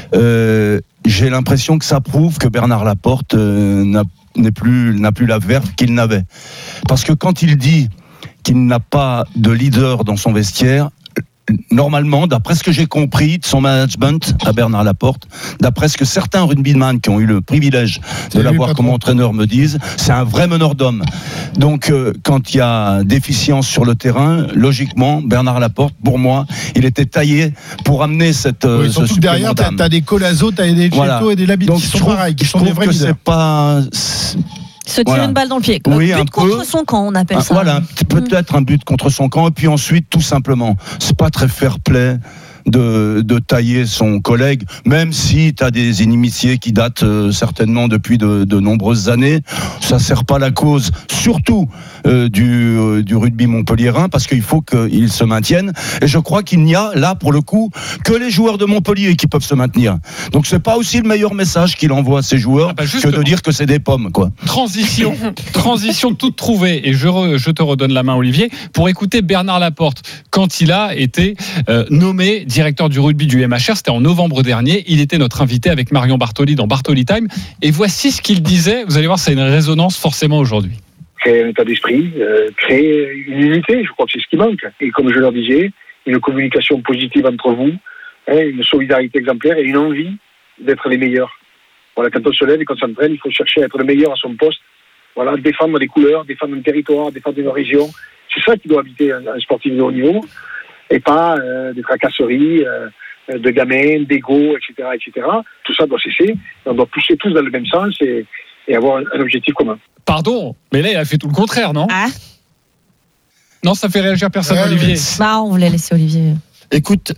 Speaker 9: Euh, J'ai l'impression que ça prouve que Bernard Laporte euh, n'a, n'est plus, n'a plus la verve qu'il n'avait. Parce que quand il dit qu'il n'a pas de leader dans son vestiaire, normalement, d'après ce que j'ai compris de son management à Bernard Laporte, d'après ce que certains rugbyman qui ont eu le privilège de l'avoir comme entraîneur me disent, c'est un vrai meneur d'hommes. Donc, euh, quand il y a déficience sur le terrain, logiquement, Bernard Laporte, pour moi, il était taillé pour amener cette.
Speaker 4: Oui, surtout ce derrière, t'as, t'as des Colazo, t'as des Cheto voilà. et des Labitte qui sont trouve, pareils, qui sont des vrais leaders.
Speaker 9: C'est pas. C'est...
Speaker 1: Se tirer voilà. une balle dans le pied. Un oui, but un contre peu. Son camp, on appelle
Speaker 9: ah,
Speaker 1: ça.
Speaker 9: Voilà, peut-être un but contre son camp, et puis ensuite, tout simplement, c'est pas très fair-play de, de tailler son collègue, même si tu as des inimitiés qui datent euh, certainement depuis de, de nombreuses années. Ça sert pas la cause, surtout euh, du, euh, du rugby montpelliérain, parce qu'il faut qu'il se maintienne. Et je crois qu'il n'y a, là, pour le coup, que les joueurs de Montpellier qui peuvent se maintenir. Donc c'est pas aussi le meilleur message qu'il envoie à ses joueurs ah bah que de dire que c'est des pommes, quoi.
Speaker 2: Transition, transition toute trouvée. Et je, re, je te redonne la main, Olivier, pour écouter Bernard Laporte quand il a été euh, nommé directeur du rugby du M H R. C'était en novembre dernier. Il était notre invité avec Marion Bartoli dans Bartoli Time. Et voici ce qu'il disait. Vous allez voir, ça a une résonance forcément aujourd'hui.
Speaker 10: Créer un état d'esprit, euh, créer une unité, je crois que c'est ce qui manque. Et comme je leur disais, une communication positive entre vous, hein, une solidarité exemplaire et une envie d'être les meilleurs. Voilà, quand on se lève et qu'on s'entraîne, il faut chercher à être le meilleur à son poste. Voilà, défendre les couleurs, défendre un territoire, défendre une région. C'est ça qui doit habiter un, un sportif de haut niveau, et pas euh, des tracasseries, euh, de gamins, d'ego, et cetera, et cetera. Tout ça doit cesser. On doit pousser tous dans le même sens et, et avoir un, un objectif commun.
Speaker 2: Pardon, mais là, il a fait tout le contraire, non ?
Speaker 1: Ah.
Speaker 2: Non, ça fait réagir personne,
Speaker 4: Ouais,
Speaker 2: Olivier.
Speaker 1: Bah, on voulait laisser Olivier.
Speaker 9: Écoute,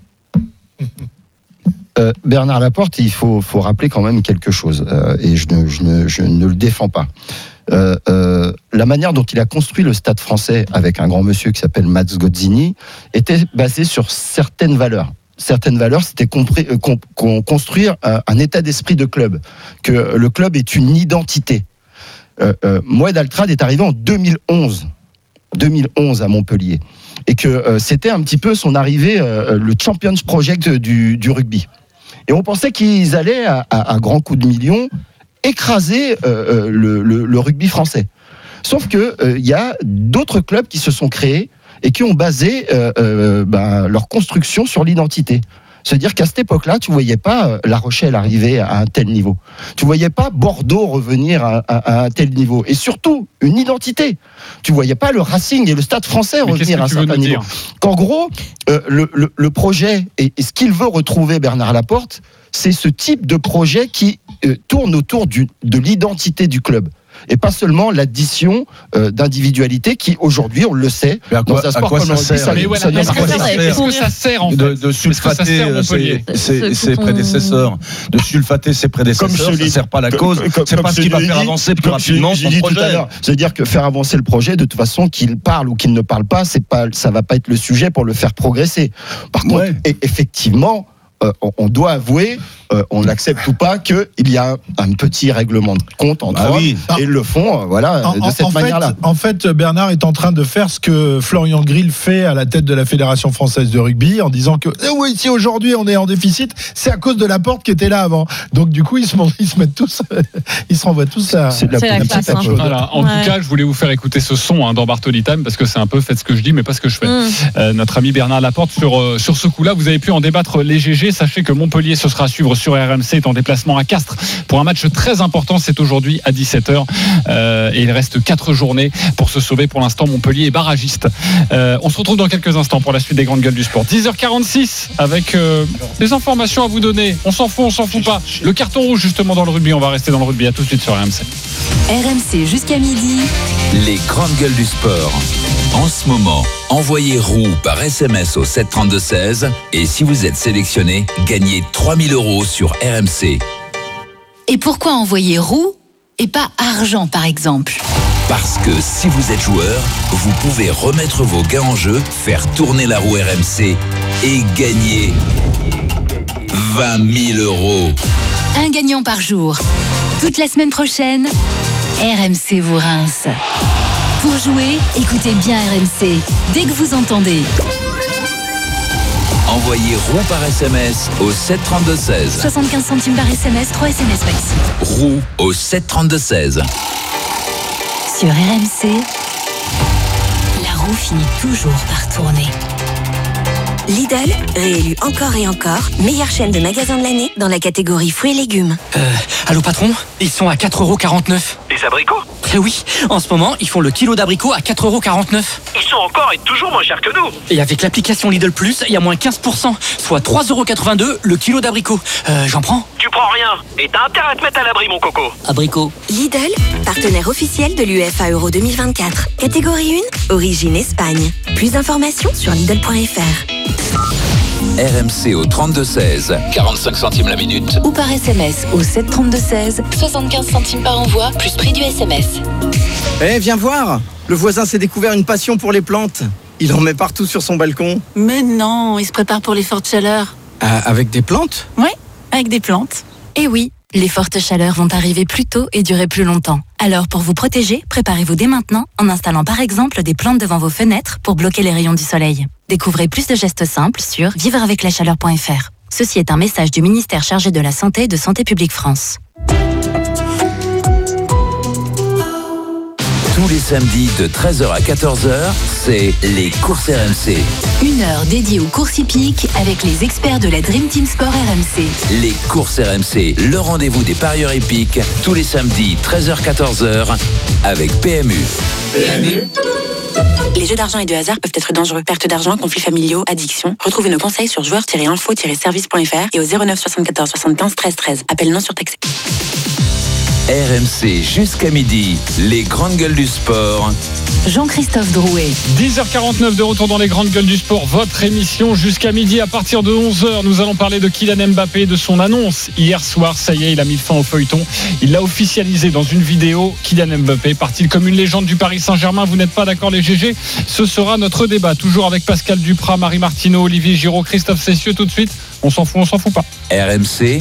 Speaker 9: euh, Bernard Laporte, il faut, faut rappeler quand même quelque chose, euh, et je ne, je, ne, je ne le défends pas. Euh, euh, la manière dont il a construit le Stade français avec un grand monsieur qui s'appelle Mats Gozzini était basée sur certaines valeurs. Certaines valeurs, c'était compris, euh, con, con, construire un, un état d'esprit de club, que le club est une identité. Euh, euh, Moed Altrad est arrivé en deux mille onze. deux mille onze à Montpellier, et que euh, c'était un petit peu son arrivée, euh, le Champions Project du, du rugby. Et on pensait qu'ils allaient à, à, à grands coups de millions écraser euh, le, le, le rugby français. Sauf que il euh, y a d'autres clubs qui se sont créés et qui ont basé euh, euh, ben, leur construction sur l'identité. C'est-à-dire qu'à cette époque-là, tu voyais pas La Rochelle arriver à un tel niveau. Tu voyais pas Bordeaux revenir à, à, à un tel niveau. Et surtout, une identité. Tu voyais pas le Racing et le Stade français
Speaker 2: Mais
Speaker 9: revenir à un certain niveau. Qu'en gros, euh, le, le, le projet, et, et ce qu'il veut retrouver, Bernard Laporte, c'est ce type de projet qui euh, tourne autour du, de l'identité du club. Et pas seulement l'addition euh, d'individualités qui, aujourd'hui, on le sait,
Speaker 11: quoi,
Speaker 9: dans un sport comme le rugby, ça,
Speaker 2: mais voilà,
Speaker 9: ça
Speaker 2: est-ce que ça sert, est-ce que ça sert en fait
Speaker 11: de, de sulfater ses, ses, ses prédécesseurs, de sulfater ses prédécesseurs, ça ne sert pas la cause, c'est pas ce qui va faire avancer plus rapidement son projet.
Speaker 9: C'est-à-dire que faire avancer le projet, de toute façon, qu'il parle ou qu'il ne parle pas, c'est pas, ça va pas être le sujet pour le faire progresser. Par contre, ouais. et, effectivement, euh, on, on doit avouer, euh, on accepte ou pas, qu'il y a un, un petit règlement de compte entre ah oui. et ils le font, euh, voilà,
Speaker 4: en,
Speaker 9: de cette
Speaker 4: en
Speaker 9: manière-là.
Speaker 4: Fait, en fait, Bernard est en train de faire ce que Florian Grill fait à la tête de la Fédération française de rugby, en disant que eh oui, si aujourd'hui on est en déficit, c'est à cause de Laporte qui était là avant. Donc du coup, ils se, ils se mettent tous, ils se renvoient tous à.
Speaker 9: C'est de la,
Speaker 1: c'est la classe, hein.
Speaker 2: Voilà. En ouais. tout cas, je voulais vous faire écouter ce son hein, dans Bartoli Time parce que c'est un peu faites ce que je dis, mais pas ce que je fais. Mm. Euh, notre ami Bernard Laporte sur euh, sur ce coup-là, vous avez pu en débattre les G G. Sachez que Montpellier, ce sera à suivre sur R M C, est en déplacement à Castres pour un match très important. C'est aujourd'hui à dix-sept heures euh, et il reste quatre journées pour se sauver. Pour l'instant, Montpellier est barragiste. Euh, on se retrouve dans quelques instants pour la suite des grandes gueules du sport. dix heures quarante-six avec euh, des informations à vous donner. On s'en fout, on s'en fout pas. Le carton rouge justement dans le rugby. On va rester dans le rugby. À tout de suite sur R M C.
Speaker 5: R M C jusqu'à midi.
Speaker 21: Les grandes gueules du sport. En ce moment, envoyez roue par S M S au sept trente-deux seize et si vous êtes sélectionné, gagnez trois mille euros sur R M C.
Speaker 5: Et pourquoi envoyer roue et pas argent par exemple ?
Speaker 21: Parce que si vous êtes joueur, vous pouvez remettre vos gains en jeu, faire tourner la roue R M C et gagner vingt mille euros.
Speaker 5: Un gagnant par jour. Toute la semaine prochaine, R M C vous rince. Pour jouer, écoutez bien R M C dès que vous entendez.
Speaker 21: Envoyez roue par S M S au sept trente-deux seize.
Speaker 5: soixante-quinze centimes par S M S, trois S M S maxi.
Speaker 21: Roue au sept trente-deux seize.
Speaker 5: Sur R M C, la roue finit toujours par tourner.
Speaker 12: Lidl, réélu encore et encore, meilleure chaîne de magasins de l'année dans la catégorie fruits et légumes.
Speaker 22: Euh, allô patron, ils sont à quatre euros quarante-neuf.
Speaker 23: Les abricots ?
Speaker 22: Eh oui, en ce moment, ils font le kilo d'abricots à quatre euros quarante-neuf.
Speaker 23: Ils sont encore et toujours moins chers que nous.
Speaker 22: Et avec l'application Lidl Plus, il y a moins quinze pour cent, soit trois euros quatre-vingt-deux le kilo d'abricots. Euh, j'en prends ?
Speaker 23: Tu prends rien, et t'as intérêt à te mettre à l'abri mon coco.
Speaker 22: Abricots.
Speaker 12: Lidl, partenaire officiel de l'U E F A Euro deux mille vingt-quatre. Catégorie un, origine Espagne. Plus d'informations sur Lidl point F R.
Speaker 21: R M C au trente-deux seize, quarante-cinq centimes la minute.
Speaker 5: Ou par S M S au sept trente-deux seize, soixante-quinze centimes par envoi, plus prix du S M S.
Speaker 24: Eh, viens voir. Le voisin s'est découvert une passion pour les plantes. Il en met partout sur son balcon.
Speaker 19: Mais non, il se prépare pour les fortes chaleurs.
Speaker 24: Ah, avec des plantes ?
Speaker 19: Oui, avec des plantes.
Speaker 5: Et oui, les fortes chaleurs vont arriver plus tôt et durer plus longtemps. Alors pour vous protéger, préparez-vous dès maintenant en installant par exemple des plantes devant vos fenêtres pour bloquer les rayons du soleil.
Speaker 13: Découvrez plus de gestes simples sur vivre avec la chaleur point f r. Ceci est un message du ministère chargé de la Santé et de Santé publique France.
Speaker 21: Tous les samedis de treize heures à quatorze heures, c'est les courses R M C.
Speaker 13: Une heure dédiée aux courses hippiques avec les experts de la Dream Team Sport R M C.
Speaker 21: Les courses R M C, le rendez-vous des parieurs hippiques, tous les samedis treize heures à quatorze heures avec P M U. P M U.
Speaker 13: Les jeux d'argent et de hasard peuvent être dangereux. Perte d'argent, conflits familiaux, addiction. Retrouvez nos conseils sur joueurs tiret info tiret service point f r et au zéro neuf soixante-quatorze soixante-quinze treize treize. Appel non surtaxé.
Speaker 21: R M C jusqu'à midi, les grandes gueules du sport.
Speaker 13: Jean-Christophe Drouet.
Speaker 2: dix heures quarante-neuf de retour dans les grandes gueules du sport, votre émission jusqu'à midi. À partir de onze heures, nous allons parler de Kylian Mbappé, de son annonce hier soir. Ça y est, il a mis fin au feuilleton. Il l'a officialisé dans une vidéo. Kylian Mbappé part-il comme une légende du Paris Saint-Germain? Vous n'êtes pas d'accord, les G G? Ce sera notre débat, toujours avec Pascal Duprat, Marie Martineau, Olivier Giraud, Christophe Cessieux. Tout de suite, on s'en fout, on s'en fout pas.
Speaker 21: R M C,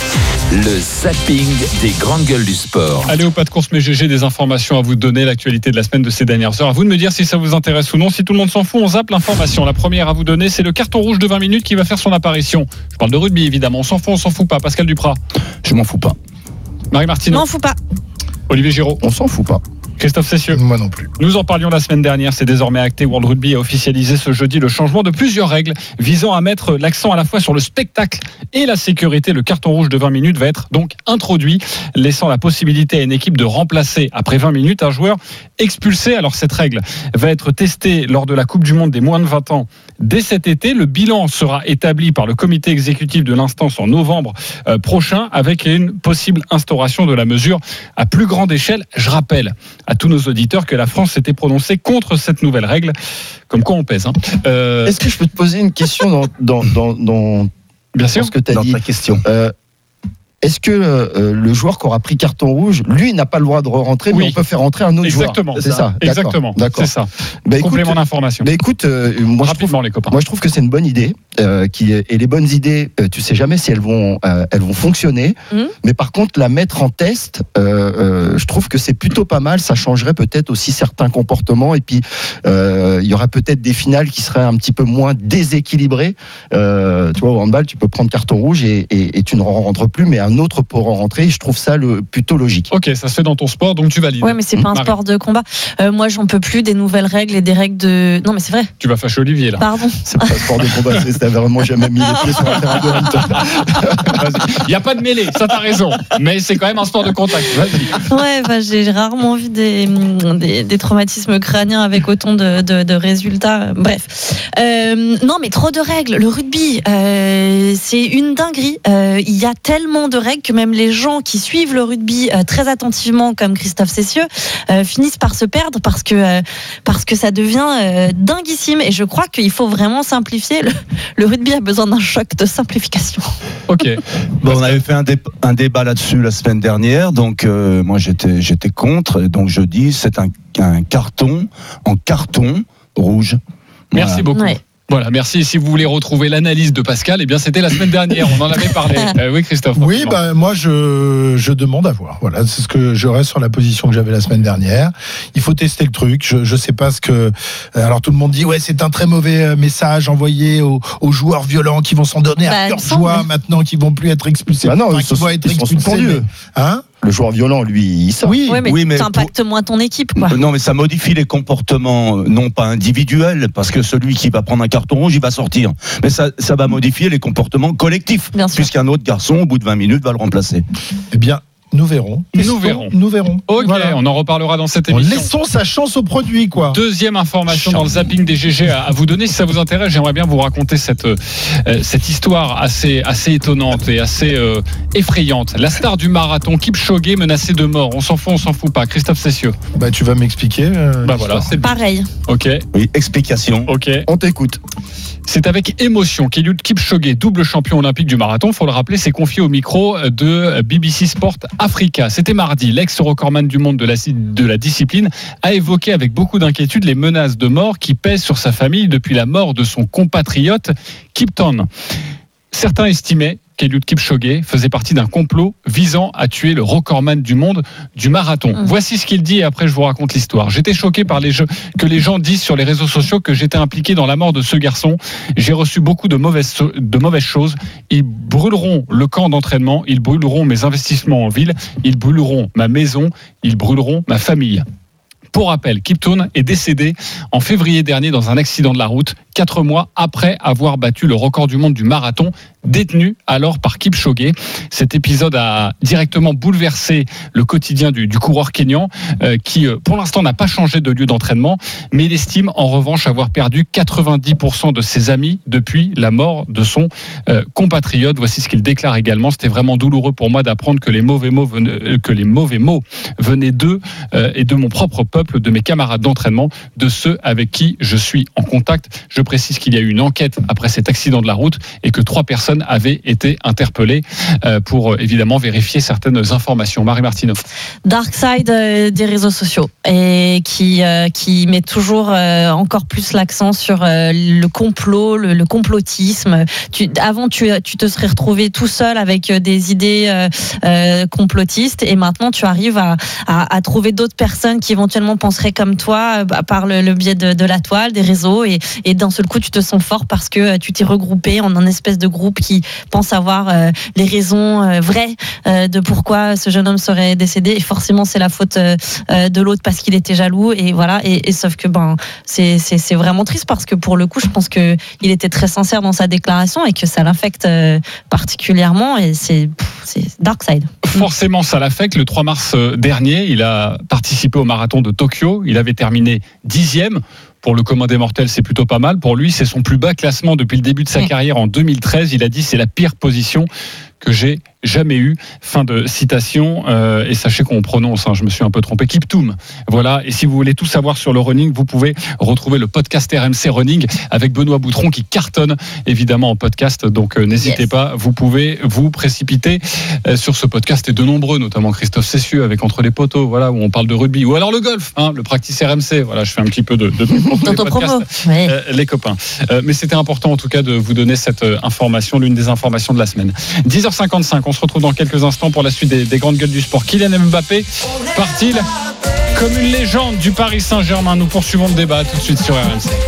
Speaker 21: le zapping des grandes gueules du sport.
Speaker 2: Allez au pas de course, mes G G, des informations à vous donner, l'actualité de la semaine de ces dernières heures. À vous de me dire si ça vous intéresse ou non. Si tout le monde s'en fout, on zappe l'information. La première à vous donner, c'est le carton rouge de vingt minutes qui va faire son apparition. Je parle de rugby, évidemment. On s'en fout, on s'en fout pas. Pascal Duprat.
Speaker 11: Je m'en fous pas.
Speaker 2: Marie Martineau.
Speaker 1: M'en fous pas.
Speaker 2: Olivier Giraud.
Speaker 11: On s'en fout pas.
Speaker 2: Christophe Cessieux.
Speaker 4: Moi non plus.
Speaker 2: Nous en parlions la semaine dernière, c'est désormais acté. World Rugby a officialisé ce jeudi le changement de plusieurs règles visant à mettre l'accent à la fois sur le spectacle et la sécurité. Le carton rouge de vingt minutes va être donc introduit, laissant la possibilité à une équipe de remplacer après vingt minutes un joueur expulsé. Alors cette règle va être testée lors de la Coupe du Monde des moins de vingt ans dès cet été. Le bilan sera établi par le comité exécutif de l'instance en novembre euh, prochain, avec une possible instauration de la mesure à plus grande échelle. Je rappelle à tous nos auditeurs que la France s'était prononcée contre cette nouvelle règle. Comme quoi on pèse. Hein. Euh...
Speaker 9: Est-ce que je peux te poser une question dans, dans, dans, dans,
Speaker 2: Bien sûr.
Speaker 9: dans ce que tu as
Speaker 11: dans
Speaker 9: dit
Speaker 11: ta question.
Speaker 9: Euh, Est-ce que euh, le joueur qui aura pris carton rouge, lui, n'a pas le droit de rentrer,
Speaker 2: oui.
Speaker 9: mais on peut faire rentrer un autre
Speaker 2: Exactement.
Speaker 9: joueur? C'est ça.
Speaker 2: Exactement.
Speaker 9: D'accord.
Speaker 2: C'est ça.
Speaker 9: Bah,
Speaker 2: Complément
Speaker 9: écoute,
Speaker 2: d'information.
Speaker 9: Bah, écoute, euh, moi,
Speaker 2: rapidement
Speaker 9: je trouve,
Speaker 2: les copains.
Speaker 9: Moi, je trouve que c'est une bonne idée. Euh, qui, et les bonnes idées, euh, tu sais jamais si elles vont, euh, elles vont fonctionner. Mmh. Mais par contre, la mettre en test, euh, euh, je trouve que c'est plutôt pas mal. Ça changerait peut-être aussi certains comportements. Et puis, euh, il y aura peut-être des finales qui seraient un petit peu moins déséquilibrées. Euh, tu vois, au handball, tu peux prendre carton rouge et, et, et tu ne rentres plus, mais un autre pour en rentrer. Je trouve ça le, plutôt logique.
Speaker 2: Ok, ça se fait dans ton sport, donc tu valides.
Speaker 1: Ouais, mais c'est pas un
Speaker 2: Marie.
Speaker 1: sport de combat. Euh, moi, j'en peux plus des nouvelles règles et des règles de. Non, mais c'est vrai.
Speaker 2: Tu vas fâcher Olivier là.
Speaker 1: Pardon.
Speaker 9: C'est pas un sport de combat. C'est vraiment jamais mis les pieds sur un terrain de hand.
Speaker 2: Il n'y a pas de mêlée, ça t'as raison. Mais c'est quand même un sport de contact. Vas-y.
Speaker 1: Ouais, bah, j'ai rarement vu des, des, des traumatismes crâniens avec autant de, de, de résultats. Bref. Euh, non, mais trop de règles. Le rugby, euh, c'est une dinguerie. Euh, il y a tellement de règles que même les gens qui suivent le rugby euh, très attentivement, comme Christophe Cessieux, euh, finissent par se perdre parce que, euh, parce que ça devient euh, dinguissime. Et je crois qu'il faut vraiment simplifier. Le, le rugby a besoin d'un choc de simplification.
Speaker 2: Ok.
Speaker 11: Bon, on avait fait un, dé- un débat là-dessus la semaine dernière, donc euh, moi j'étais, j'étais contre, et donc je dis c'est un, un carton en carton rouge.
Speaker 2: Merci
Speaker 11: Voilà.
Speaker 2: beaucoup.
Speaker 1: Ouais.
Speaker 2: Voilà, merci. Si vous voulez retrouver l'analyse de Pascal, eh bien c'était la semaine dernière, on en avait parlé. Euh, oui, Christophe.
Speaker 4: Oui, bah, moi je, je demande à voir. Voilà, c'est ce que je reste sur la position que j'avais la semaine dernière. Il faut tester le truc. Je, je sais pas ce que. Alors tout le monde dit ouais, c'est un très mauvais message envoyé aux, aux joueurs violents qui vont s'en donner
Speaker 1: Bah,
Speaker 4: à cœur
Speaker 1: il me semble.
Speaker 4: joie maintenant, qui vont plus être expulsés.
Speaker 9: Bah non,
Speaker 4: Enfin,
Speaker 9: ils
Speaker 4: qui
Speaker 9: sont-
Speaker 4: vont être
Speaker 9: ils sont
Speaker 4: expulsés.
Speaker 9: suspendus.
Speaker 4: mais- Hein?
Speaker 9: Le joueur violent, lui, il sort.
Speaker 4: Oui,
Speaker 1: Ouais, mais,
Speaker 11: oui, mais
Speaker 1: t'impactes moins ton équipe, quoi.
Speaker 11: Non, mais ça modifie les comportements, euh, non pas individuels, parce que celui qui va prendre un carton rouge, il va sortir. Mais ça, ça va modifier les comportements collectifs,
Speaker 1: Bien sûr.
Speaker 11: puisqu'un autre garçon, au bout de vingt minutes, va le remplacer.
Speaker 4: Eh bien, nous verrons.
Speaker 2: Nous
Speaker 4: Testons,
Speaker 2: verrons.
Speaker 4: Nous verrons.
Speaker 2: Ok,
Speaker 4: Voilà.
Speaker 2: on en reparlera dans cette
Speaker 4: Bon,
Speaker 2: émission.
Speaker 4: laissons sa chance au produit, quoi.
Speaker 2: Deuxième information dans le zapping des G G à, à vous donner. Si ça vous intéresse, j'aimerais bien vous raconter cette, euh, cette histoire assez, assez étonnante et assez euh, effrayante. La star du marathon, Kipchoge, menacée de mort. On s'en fout, on s'en fout pas. Christophe Cessieux.
Speaker 4: Bah, tu vas m'expliquer. euh,
Speaker 2: Bah voilà, c'est
Speaker 1: Pareil.
Speaker 2: ok.
Speaker 11: Oui, explication.
Speaker 2: Ok.
Speaker 9: On t'écoute.
Speaker 2: C'est avec émotion qu'Eliud Kipchoge, double champion olympique du marathon, faut le rappeler, s'est confié au micro de B B C Sport Africa. C'était mardi. L'ex-recordman du monde de la, de la discipline a évoqué avec beaucoup d'inquiétude les menaces de mort qui pèsent sur sa famille depuis la mort de son compatriote Kipton. Certains estimaient qu'Eliud Kipchoge faisait partie d'un complot visant à tuer le recordman du monde du marathon. Mmh. Voici ce qu'il dit et après je vous raconte l'histoire. J'étais choqué par les jeux que les gens disent sur les réseaux sociaux que j'étais impliqué dans la mort de ce garçon. J'ai reçu beaucoup de mauvaises, de mauvaises choses. Ils brûleront le camp d'entraînement, ils brûleront mes investissements en ville, ils brûleront ma maison, ils brûleront ma famille. Pour rappel, Kiptoon est décédé en février dernier dans un accident de la route, quatre mois après avoir battu le record du monde du marathon, détenu alors par Kipchoge. Cet épisode a directement bouleversé le quotidien du, du coureur kényan, euh, qui pour l'instant n'a pas changé de lieu d'entraînement, mais il estime en revanche avoir perdu quatre-vingt-dix pour cent de ses amis depuis la mort de son euh, compatriote. Voici ce qu'il déclare également. C'était vraiment douloureux pour moi d'apprendre que les mauvais mots venaient, que les mauvais mots venaient d'eux euh, et de mon propre peuple, de mes camarades d'entraînement, de ceux avec qui je suis en contact. Je précise qu'il y a eu une enquête après cet accident de la route et que trois personnes avaient été interpellées pour évidemment vérifier certaines informations. Marie Martineau.
Speaker 1: Dark side des réseaux sociaux et qui, qui met toujours encore plus l'accent sur le complot, le, le complotisme. Tu, avant, tu, tu te serais retrouvé tout seul avec des idées euh, complotistes et maintenant tu arrives à, à, à trouver d'autres personnes qui éventuellement penseraient comme toi par le, le biais de, de la toile, des réseaux et, et d'un seul coup tu te sens fort parce que tu t'es regroupé en un espèce de groupe qui pense avoir euh, les raisons euh, vraies euh, de pourquoi ce jeune homme serait décédé et forcément c'est la faute euh, de l'autre parce qu'il était jaloux et voilà et, et sauf que ben c'est, c'est, c'est vraiment triste parce que pour le coup je pense que il était très sincère dans sa déclaration et que ça l'affecte euh, particulièrement et c'est, pff, c'est dark side.
Speaker 2: Forcément ça l'affecte. Le trois mars dernier il a participé au marathon de Tokyo, il avait terminé dixième. Pour le commun des mortels, c'est plutôt pas mal. Pour lui, c'est son plus bas classement depuis le début de sa carrière en deux mille treize. Il a dit c'est la pire position que j'ai jamais eu. Fin de citation. Euh, et sachez qu'on prononce, hein, je me suis un peu trompé, Kiptoum. Voilà. Et si vous voulez tout savoir sur le running, vous pouvez retrouver le podcast R M C Running avec Benoît Boutron qui cartonne évidemment en podcast. Donc euh, n'hésitez yes. pas, vous pouvez vous précipiter euh, sur ce podcast et de nombreux, notamment Christophe Cessieux avec Entre les poteaux, voilà, où on parle de rugby. Ou alors le golf, hein, le practice R M C. Voilà, je fais un petit peu de, de
Speaker 1: dans ton promo, ouais.
Speaker 2: euh, les copains. Euh, mais c'était important en tout cas de vous donner cette euh, information, l'une des informations de la semaine. dix heures cinquante-cinq, on se retrouve dans quelques instants pour la suite des, des grandes gueules du sport. Kylian Mbappé part-il comme une légende du Paris Saint-Germain? Nous poursuivons le débat tout de suite sur R M C.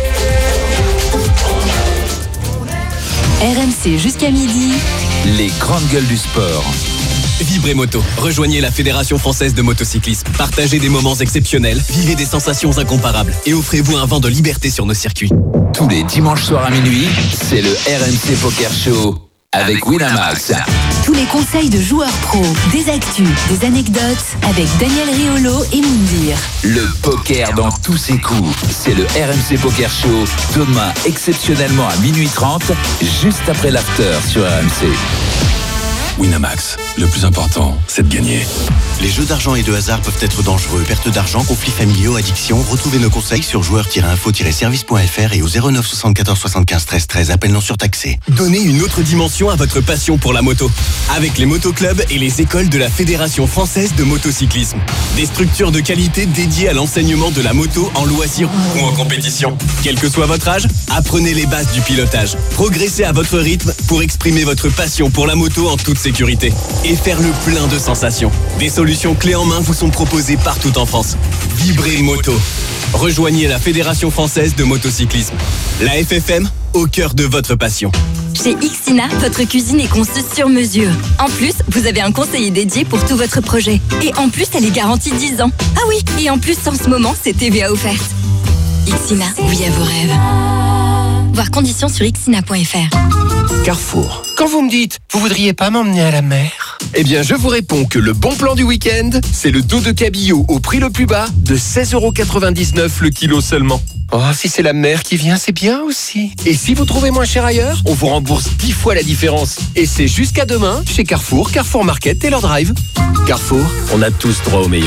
Speaker 5: R M C jusqu'à midi.
Speaker 21: Les grandes gueules du sport.
Speaker 7: Vibrez Moto. Rejoignez la Fédération Française de Motocyclisme. Partagez des moments exceptionnels, vivez des sensations incomparables et offrez-vous un vent de liberté sur nos circuits.
Speaker 21: Tous les dimanches soirs à minuit, c'est le R M C Poker Show avec Winamax.
Speaker 5: Tous les conseils de joueurs pros, des actus, des anecdotes avec Daniel Riolo et Moundir.
Speaker 21: Le poker dans tous ses coups. C'est le R M C Poker Show demain exceptionnellement à minuit trente, juste après l'after sur R M C.
Speaker 6: Winamax, le plus important, c'est de gagner.
Speaker 14: Les jeux d'argent et de hasard peuvent être dangereux. Perte d'argent, conflits familiaux, addiction. Retrouvez nos conseils sur joueurs tiret info tiret service point f r et au zéro neuf soixante-quatorze soixante-quinze treize treize. Appel non surtaxé.
Speaker 7: Donnez une autre dimension à votre passion pour la moto. Avec les motoclubs et les écoles de la Fédération Française de Motocyclisme. Des structures de qualité dédiées à l'enseignement de la moto en loisir ou en compétition. Quel que soit votre âge, apprenez les bases du pilotage. Progressez à votre rythme pour exprimer votre passion pour la moto en toute sécurité. Et faire le plein de sensations. Des solutions clés en main vous sont proposées partout en France. Vibrez Moto. Rejoignez la Fédération Française de Motocyclisme. La F F M, au cœur de votre passion.
Speaker 5: Chez Ixina, votre cuisine est conçue sur mesure. En plus, vous avez un conseiller dédié pour tout votre projet. Et en plus, elle est garantie dix ans. Ah oui, et en plus, en ce moment, c'est T V A offerte. Ixina, oui à vos rêves. Voir conditions sur ixina point f r.
Speaker 15: Carrefour. Quand vous me dites, vous voudriez pas m'emmener à la mer? Eh bien, je vous réponds que le bon plan du week-end, c'est le dos de cabillaud au prix le plus bas de seize euros quatre-vingt-dix-neuf le kilo seulement. Oh, si c'est la mer qui vient, c'est bien aussi. Et si vous trouvez moins cher ailleurs, on vous rembourse dix fois la différence. Et c'est jusqu'à demain chez Carrefour, Carrefour Market, Taylor Drive. Carrefour, on a tous droit au meilleur.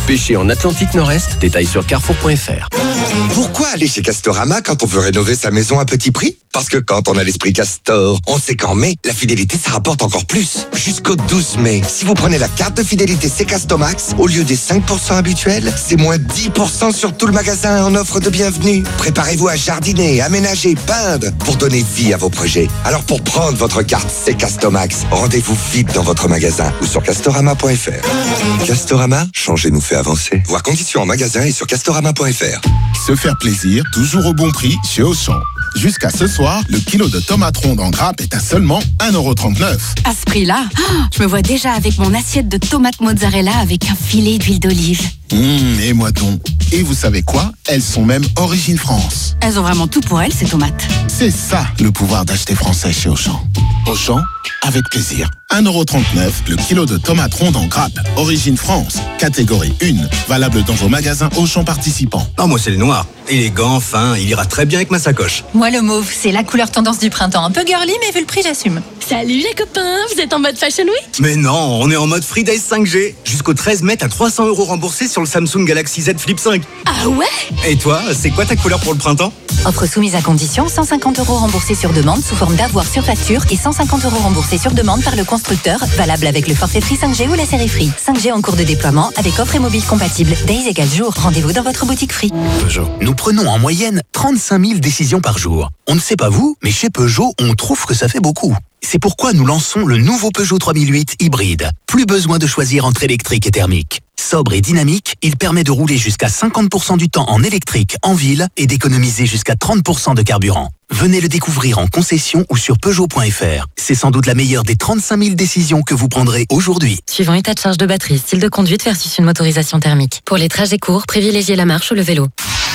Speaker 15: Pêché en Atlantique Nord-Est, détail sur carrefour point f r.
Speaker 3: Pourquoi aller chez Castorama quand on veut rénover sa maison à petit prix? Parce que quand on a l'esprit Castor, on sait qu'en mai, la fidélité, ça rapporte encore plus. Jusqu'au douze mai, si vous prenez la carte de fidélité C Castomax, au lieu des cinq pour cent habituels, c'est moins dix pour cent sur tout le magasin en offre de bienvenue. Préparez-vous à jardiner, aménager, peindre pour donner vie à vos projets. Alors pour prendre votre carte C Castomax, rendez-vous vite dans votre magasin ou sur castorama point f r. Castorama, changer nous fait avancer. Voir conditions en magasin et sur castorama point f r.
Speaker 18: Se faire plaisir, toujours au bon prix chez Auchan. Jusqu'à ce soir, le kilo de tomates rondes en grappe est à seulement un euro trente-neuf.
Speaker 16: À ce prix-là, oh, je me vois déjà avec mon assiette de tomates mozzarella avec un filet d'huile d'olive.
Speaker 18: Mmh, et moi donc. Et vous savez quoi? Elles sont même origine France.
Speaker 16: Elles ont vraiment tout pour elles, ces tomates.
Speaker 18: C'est ça, le pouvoir d'acheter français chez Auchan. Auchan, avec plaisir. un euro trente-neuf le kilo de tomates rondes en grappe. Origine France, catégorie un. Valable dans vos magasins Auchan participants.
Speaker 17: Ah, moi c'est le noir. Élégant, fin, il ira très bien avec ma sacoche.
Speaker 16: Moi le mauve, c'est la couleur tendance du printemps. Un peu girly, mais vu le prix, j'assume.
Speaker 20: Salut les copains, vous êtes en mode Fashion Week?
Speaker 17: Mais non, on est en mode Fridays cinq G. Jusqu'au treize mai, t'as trois cents euros remboursés sur le Samsung Galaxy Z Flip cinq.
Speaker 20: Ah ouais?
Speaker 17: Et toi, c'est quoi ta couleur pour le printemps?
Speaker 16: Offre soumise à condition, cent cinquante euros remboursés sur demande sous forme d'avoir sur facture et cent cinquante euros remboursés sur demande par le constructeur, valable avec le forfait Free cinq G ou la série Free. cinq G en cours de déploiement avec offre et mobile compatible. Days égale jour. Rendez-vous dans votre boutique Free.
Speaker 25: Peugeot. Nous prenons en moyenne trente-cinq mille décisions par jour. On ne sait pas vous, mais chez Peugeot, on trouve que ça fait beaucoup. C'est pourquoi nous lançons le nouveau Peugeot trois mille huit hybride. Plus besoin de choisir entre électrique et thermique. Sobre et dynamique, il permet de rouler jusqu'à cinquante pour cent du temps en électrique en ville et d'économiser jusqu'à trente pour cent de carburant. Venez le découvrir en concession ou sur Peugeot point f r. C'est sans doute la meilleure des trente-cinq mille décisions que vous prendrez aujourd'hui.
Speaker 26: Suivant état de charge de batterie, style de conduite versus une motorisation thermique. Pour les trajets courts, privilégiez la marche ou le vélo.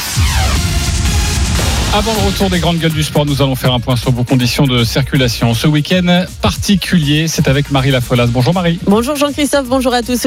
Speaker 2: Avant le retour des grandes gueules du sport, nous allons faire un point sur vos conditions de circulation. Ce week-end particulier, c'est avec Marie Lafolas. Bonjour Marie.
Speaker 1: Bonjour Jean-Christophe, bonjour à tous.